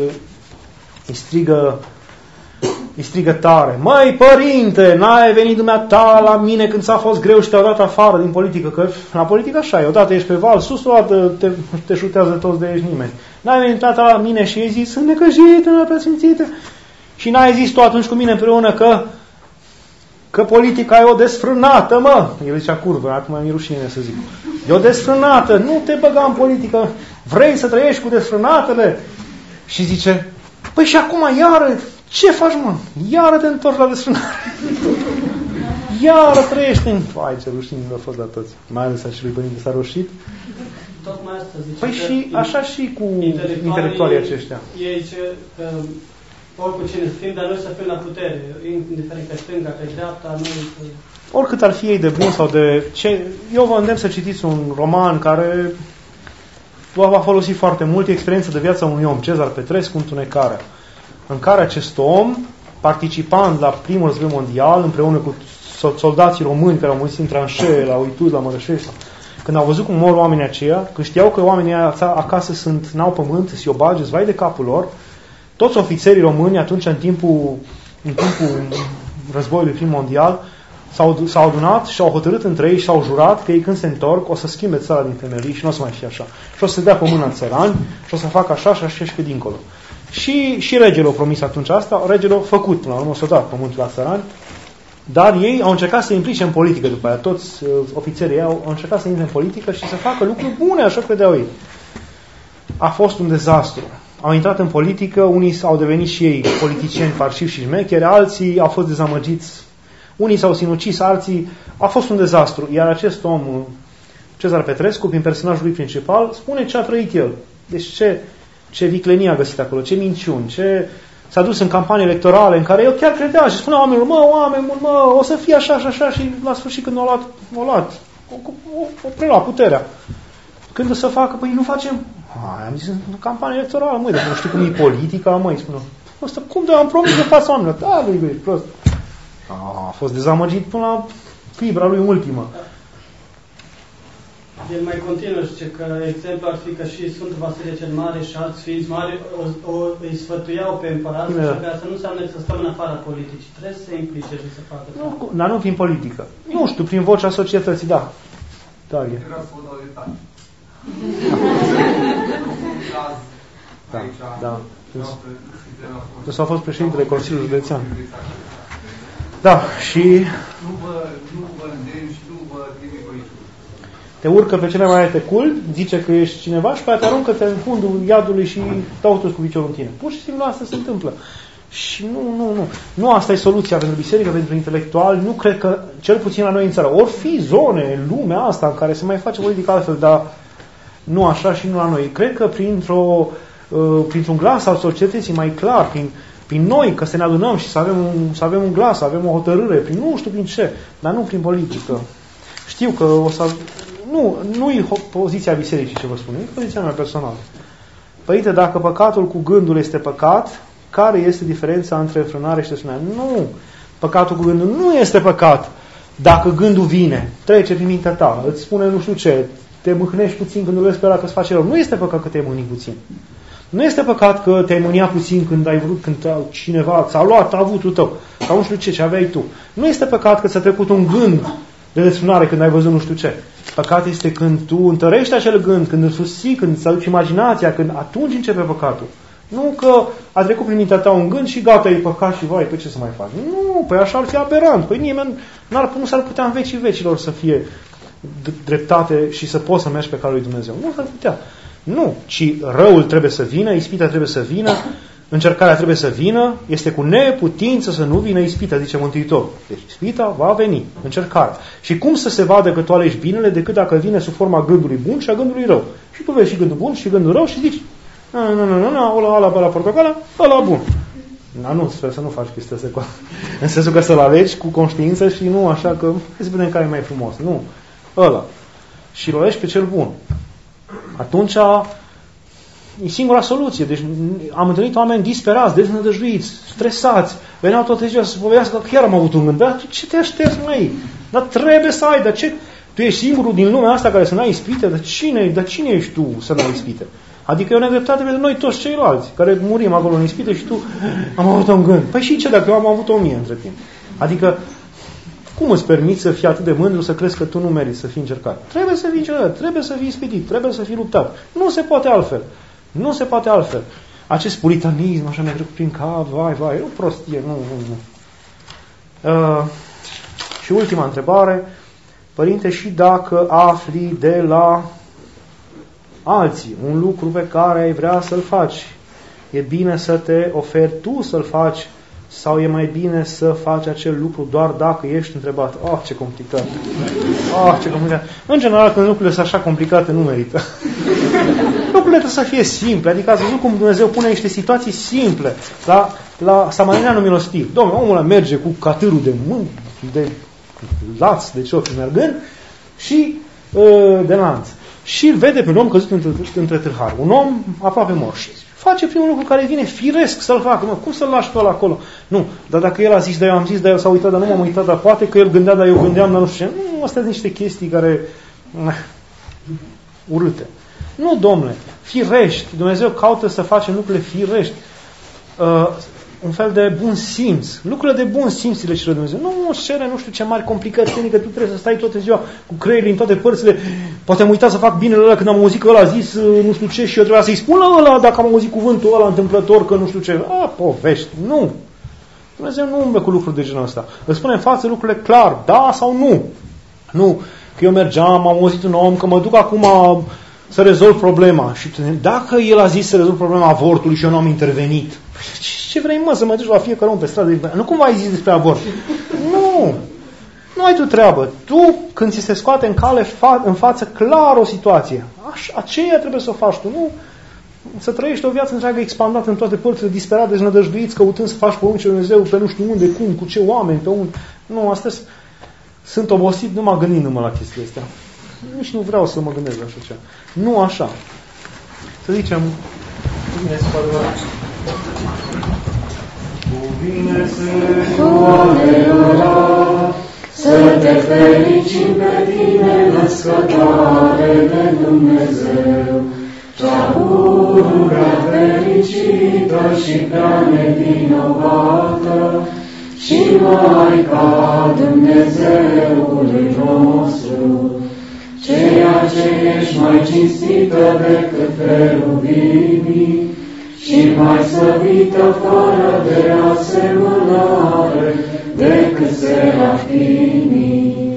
îi strigă tare, măi părinte, n-ai venit dumneata la mine când ți-a fost greu și te-au dat afară din politică, că la politică așa e, odată ești pe val sus, odată te șutează toți de ești nimeni. N-ai venit dumneata la mine și ai zis, sunt necăjite, n-ai presimțite. Și n-ai zis tu atunci cu mine împreună că politica e o desfrânată, mă. El zicea curvă, acum mi-e rușine să zic. E o desfrânată, nu te băga în politică, vrei să trăiești cu desfrânatele? Și zice, păi și acum iară, ce faci, mă? Iară te întorci la desfrânare. Iară trăiești în... Hai, ce rușine mi-a fost la toți. Mai ales și lui părinte s-a roșit. Tocmai asta zice. Păi și așa și cu intelectualii aceștia. Ei zice că oricum cine să fim, dar noi să fim la putere. Indiferent că stânga, că dreapta, noi... Oricât ar fi ei de bun sau de... ce, eu vă îndemn să citiți un roman care va folosi foarte mult, experiența de viață a unui om, Cezar Petrescu, Întunecarea, în care acest om, participând la primul război mondial, împreună cu soldații români care au murit în tranșee, la Uituz, la Mărășești, când au văzut cum mor oamenii aceia, când știau că oamenii acasă n-au pământ, sunt iobaji, îți vai de capul lor, toți ofițerii români atunci în timpul războiului prim mondial s-au adunat și au hotărât între ei și au jurat că ei când se întorc o să schimbe țara din temelii și nu o să mai fie așa. Și o să dea pământ la țărani și o să facă așa și așa și pe dincolo. Și regele a promis atunci asta, regele a făcut, până la urmă s-a dat pământul la țărani, dar ei au încercat să se implice în politică după aia. Toți ofițerii au încercat să intre în politică și să facă lucruri bune, așa credeau ei. A fost un dezastru. Au intrat în politică, unii au devenit și ei politicieni parșivi și șmecheri, alții au fost dezamăgiți, unii s-au sinucis, alții... A fost un dezastru. Iar acest om, Cezar Petrescu, prin personajul lui principal, spune ce a trăit el. Deci ce viclenie a găsit acolo, ce minciuni, ce... S-a dus în campanii electorale în care el chiar credea și spunea oamenilor, o să fie așa și așa și la sfârșit când o preluat puterea. Când o să facă, păi nu facem... am zis în campanie electorală, măi, dar nu știu cum e politica, măi, spune. Ăsta, cum de am promis de față oamenilor? Da, lui, ești prost. A fost dezamăgit până la fibra lui ultimă. El mai continuă, zice că exemplu ar fi că și Sfântul Vasile cel Mare și alți ființi mari îi sfătuiau pe împărat și asta nu înseamnă să stăm în afara politicii. Trebuie să se implice și să facă. Nu, dar nu prin politică. Nu știu, prin vocea societății, da. Darie. Vreau să vă dau detalii. Da. Deci a fost președintele Consiliului Județean. Da, și... Nu vă îndemn și nu vă trimit pe aici. Te urcă pe cele mai alte cult, zice că ești cineva și pe aia te aruncă-te în fundul iadului și dau toți cu piciorul în tine. Pur și simplu asta se întâmplă. Și nu asta e soluția pentru biserică, pentru intelectuali. Nu cred că, cel puțin la noi în țară, ori fi zone în lumea asta în care se mai face politică altfel, dar nu așa și nu la noi. Cred că printr-un glas al societății mai clar, prin noi, că să ne adunăm și să avem un glas, să avem o hotărâre, nu știu prin ce, dar nu prin politică. Știu că o să... Nu e poziția bisericii ce vă spun, e poziția mea personală. Părinte, dacă păcatul cu gândul este păcat, care este diferența între înfrânare și desfrânare? Nu! Păcatul cu gândul nu este păcat. Dacă gândul vine, trece prin mintea ta, îți spune nu știu ce, te mâhnești puțin când îl spera că îți face rău. Nu este păcat că te-ai mâhnit puțin. Nu este păcat că te-ai mâniat puțin când ai vrut, când cineva ți-a luat avutul tău, sau nu știu ce aveai tu. Nu este păcat că ți-a trecut un gând de desfrânare când ai văzut nu știu ce. Păcat este când tu întărești acel gând, când îl susții, când îți aduci imaginația, când atunci începe păcatul. Nu că a trecut prin mintea ta un gând și gata, e păcat și vai, pe ce să mai faci? Nu, păi așa ar fi aberant. Păi nimeni nu s-ar putea în vecii vecilor să fie dreptate și să poți să mergi pe calea lui Dumnezeu. Nu s-ar putea. Nu, ci răul trebuie să vină, ispita trebuie să vină, încercarea trebuie să vină, este cu neputință să nu vină ispita, zice Mântuitorul. Deci ispita va veni, încercarea. Și cum să se vadă că tu alegi binele decât dacă vine sub forma gândului bun și a gândului rău? Și tu vezi și gândul bun și gândul rău și zici, ăla portocala, ăla bun. Nu, sper să nu faci chestia asta, în sensul că să-l alegi cu conștiință și nu așa că, hai să vedem care e mai frumos. Nu, ăla. Și îl alegi pe cel bun. Atunci e singura soluție. Deci am întâlnit oameni disperați, deznădăjduiți, stresați. Veneau toate ziua să se povestească că chiar am avut un gând. Dar ce te aștepți, măi? Dar trebuie să ai. Dar ce? Tu ești singurul din lumea asta care să n-ai ispite? Dar cine ești tu să n-ai ispite? Adică e o nedreptate pentru noi toți ceilalți care murim acolo în ispite și tu am avut un gând. Păi și ce dacă eu am avut 1000 între timp? Adică cum îți permiți să fii atât de mândru să crezi că tu nu meriți să fii încercat? Trebuie să fii încercat, trebuie să fii ispitit, trebuie să fii luptat. Nu se poate altfel. Nu se poate altfel. Acest puritanism așa mi-a trecut prin cap, vai, e o prostie, nu. Și ultima întrebare, părinte, și dacă afli de la alții un lucru pe care ai vrea să-l faci, e bine să te oferi tu să-l faci sau e mai bine să faci acel lucru doar dacă ești întrebat? Ce complicat! Ce complicat! În general, când lucrurile sunt așa complicate, nu merită. Lucrurile trebuie să fie simple. Adică ați văzut cum Dumnezeu pune niște situații simple. La Samarineanul milostiv. Dom'le, omul ăla merge cu catârul de laț, de ce-o fi mergând, și de lanț. Și îl vede pe un om căzut între tâlhari. Un om aproape mort. Și face primul lucru care vine firesc să-l facă. Cum să-l lași tu ăla acolo? Nu, dar dacă el a zis, dar eu am zis, dar el s-a uitat, dar nu m-am uitat, dar poate că el gândea, dar eu gândeam, dar nu știu ce. Nu, astea sunt niște chestii care urâte. Nu, domnule, firești. Dumnezeu caută să facem lucrurile firești. Un fel de bun simț. Lucrurile de bun simț le cere Dumnezeu. Nu cere nu știu ce mari complicații, că tu trebuie să stai toată ziua cu creierii în toate părțile. Poate am uitat să fac binele ăla când am auzit că ăla a zis nu știu ce și eu trebuia să-i spun la ăla dacă am auzit cuvântul ăla întâmplător că nu știu ce. Povești. Nu. Dumnezeu nu umblă cu lucruri de genul ăsta. Îți spune în față lucrurile clar, da sau nu. Nu. Că eu mergeam, am auzit un om, că mă duc acum să rezolv problema. Și dacă el a zis să rezolv problema avortului și eu nu am intervenit, ce vrei, mă, să mă duci la fiecare om pe stradă? Nu cum ai zis despre avort. Nu ai tu treabă. Tu, când ți se scoate în cale, în față clar o situație, aceea trebuie să o faci tu. Nu să trăiești o viață întreagă expandată în toate părțile, disperat, deznădăjduiți, căutând să faci pe unde Dumnezeu, pe nu știu unde, cum, cu ce oameni, pe unde. Nu, astăzi sunt obosit numai gândindu-mă la chestiile astea. Nici nu vreau să mă gândesc la așa ceva. Nu așa. Să zicem, cuvine să adevărat, să te fericim pe tine, născătoare de Dumnezeu, cea pururea fericită și prea nevinovată, și Maica Dumnezeului nostru, ceea ce ești mai cinstită decât cherubimii și mai slăvită fără de asemănare decât serafimii,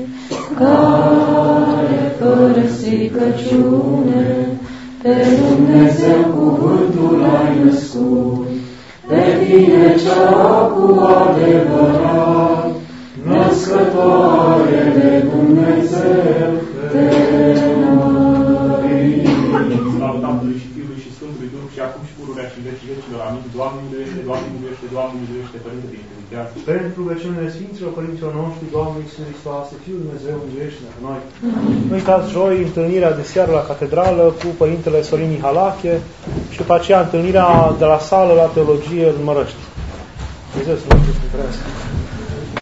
care fără stricăciune pe Dumnezeu cuvântul ai născut, pe tine cea cu adevărat, născătoare de Dumnezeu, te mărim. Slavă Tatălui și Fiului și Sfântului Duh și acum și pururea și în vecii vecilor. Amin. Doamne miluiește, Doamne miluiește, Doamne miluiește, Părinte din Dumnezeu. Pentru rugăciunile Sfinților Părinților noștri, Doamne Iisus Hristoase, Fiul Dumnezeu, miluiește-ne pe noi. Nu uitați joi întâlnirea de seară la catedrală cu Părintele Sorin Mihalache și după aceea întâlnirea de la sală la teologie în Mărăști. Dumnezeu să vă mulțumesc.